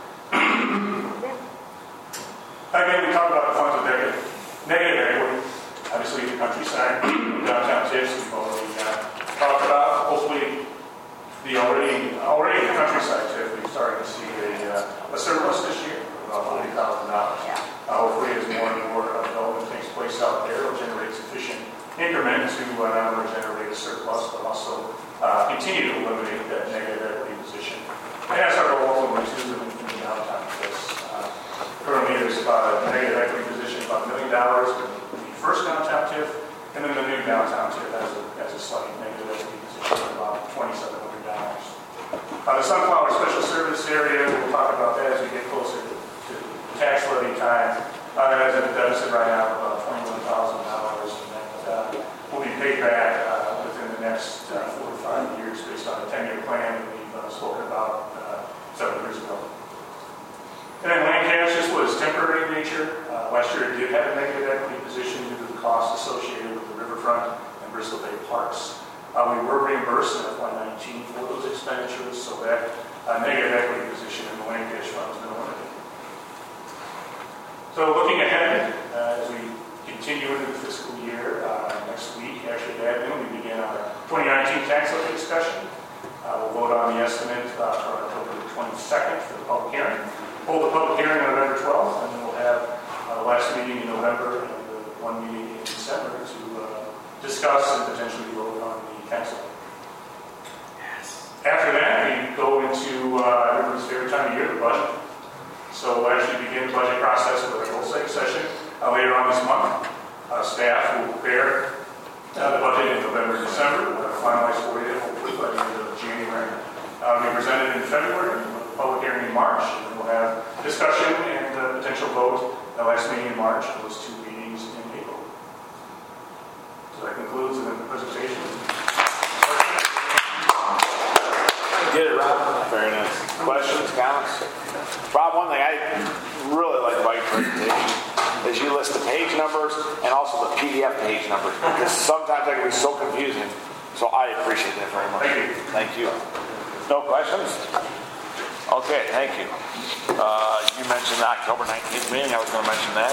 Again, we talked about the funds of negative equity. Obviously, the countryside, downtown Tiffs, we've already talked about. Hopefully, already in the countryside tip, we're starting to see a surplus this year, about $40,000. Hopefully, as more and more development takes place out there, it'll generate sufficient increment to not only generate a surplus, but also continue to eliminate that negative equity position. And that's our goal ultimately too in the downtown Tiffs. Currently, there's about a negative equity position, about $1 million for the first downtown TIF, and then the new downtown TIF has a slight negative equity position of about $2,700. The Sunflower Special Service area, we'll talk about that as we get closer to tax levy time. It has a deficit right now of about $21,000, and that will be paid back within the next 4 to 5 years based on a 10-year plan that we've spoken about several years ago. And then land cash, this was temporary in nature. Last year it did have a negative equity position due to the costs associated with the riverfront and Bristol Bay parks. We were reimbursed in FY19 for those expenditures, so that negative equity position in the land cash fund has been eliminated. So looking ahead, as we continue into the fiscal year, next week, actually at noon, we begin our 2019 tax levy discussion. We'll vote on the estimate for October 22nd for the public hearing. Hold the public hearing on November 12th, and then we'll have the last meeting in November and the one meeting in December to discuss and potentially vote on the tax levy. Yes. After that, we go into everybody's favorite time of year, the budget. So we'll actually begin the budget process with a full session later on this month. Staff will prepare the budget in November and December. We'll finalize for you hopefully by the end of January. It'll be presented in February. Public hearing in March, and then we'll have discussion and potential vote the last meeting in March, and those 2 meetings in April. So that concludes the presentation. Get it, Rob. Very nice. Questions, comments? Rob, one thing I really like about your presentation is you list the page numbers and also the PDF page numbers, because sometimes that can be so confusing. So I appreciate that very much. Thank you. No questions? Okay, thank you. You mentioned the October 19th meeting. I was going to mention that.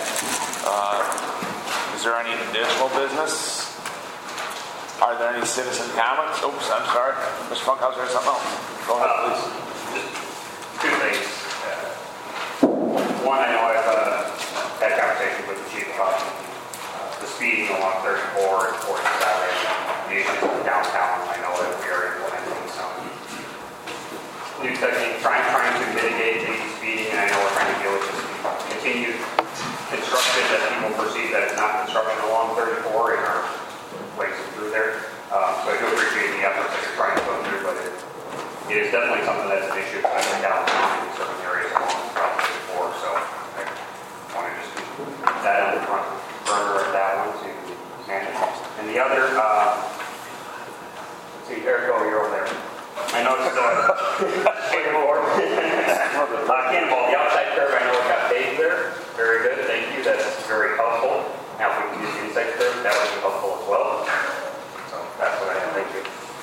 Is there any additional business? Are there any citizen comments? Oops, I'm sorry. Mr. Funkhauser has something else. Go ahead, please. Just 2 things. One, I know I've had a conversation with the chief about the speeding along 34 and 40 Saturday. The issues in downtown. I know that we are implementing some new technique, trying to mitigate the speeding, and I know we're trying to deal with just continued construction that people perceive that it's not construction along 34 in our ways through there. So I do appreciate the efforts that you're trying to go through, but it is definitely something that's an issue I think downtown in certain areas along Route 34. So I want to just put that on the front burner of that one to manage. And the other, let's see, Eric, you're over there. I noticed Cannonball, the outside curve, I know it got paved there. Very good, thank you. That's very helpful. Now, if we can use the inside curve, that would be helpful as well. So that's what I have. Thank you.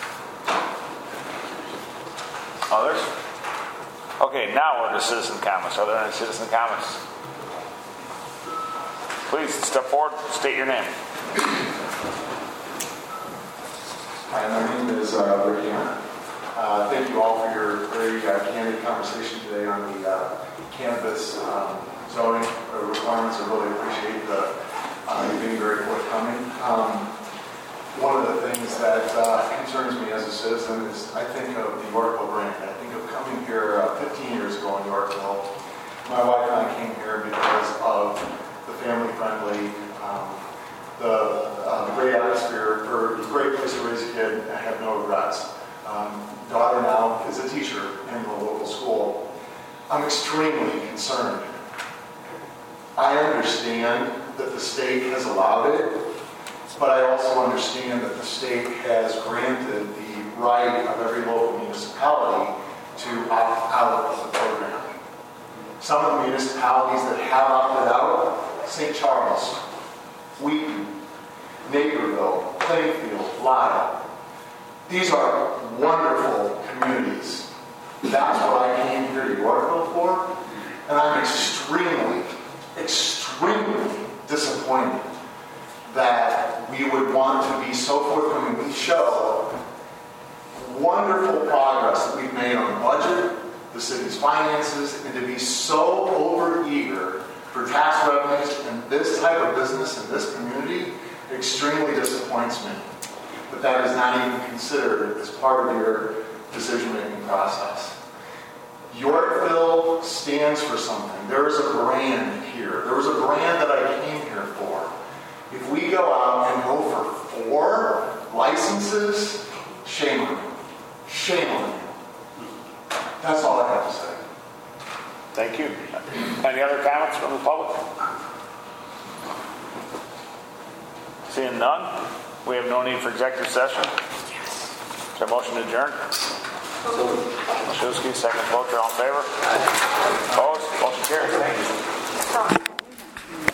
Others? Okay, now we're to citizen comments. Are there any citizen comments? Please step forward, state your name. Hi, my name is Rick Young. Thank you all for your very candid conversation today on the cannabis zoning requirements. I really appreciate you being very forthcoming. One of the things that concerns me as a citizen is I think of the Yorkville brand. I think of coming here 15 years ago in Yorkville. My wife and I came here because of the family-friendly, the great atmosphere, for a great place to raise a kid. I have no regrets. Daughter now is a teacher in the local school. I'm extremely concerned. I understand that the state has allowed it, but I also understand that the state has granted the right of every local municipality to opt out of the program. Some of the municipalities that have opted out, St. Charles, Wheaton, Naperville, Plainfield, Lyle. These are wonderful communities That's what I came here to Yorkville for. And I'm extremely, extremely disappointed that we would want to be so forthcoming. We show wonderful progress that we've made on the budget, the city's finances, and to be so overeager for tax revenues in this type of business in this community extremely disappoints me. But that is not even considered as part of your decision-making process. Yorkville stands for something. There is a brand here. There was a brand that I came here for. If we go out and go for 4 licenses, shame on you. Shame on you. That's all I have to say. Thank you. Any other comments from the public? Seeing none, we have no need for executive session. Is there a motion to adjourn? Mashewski, second. Clocher, all in favor? Opposed?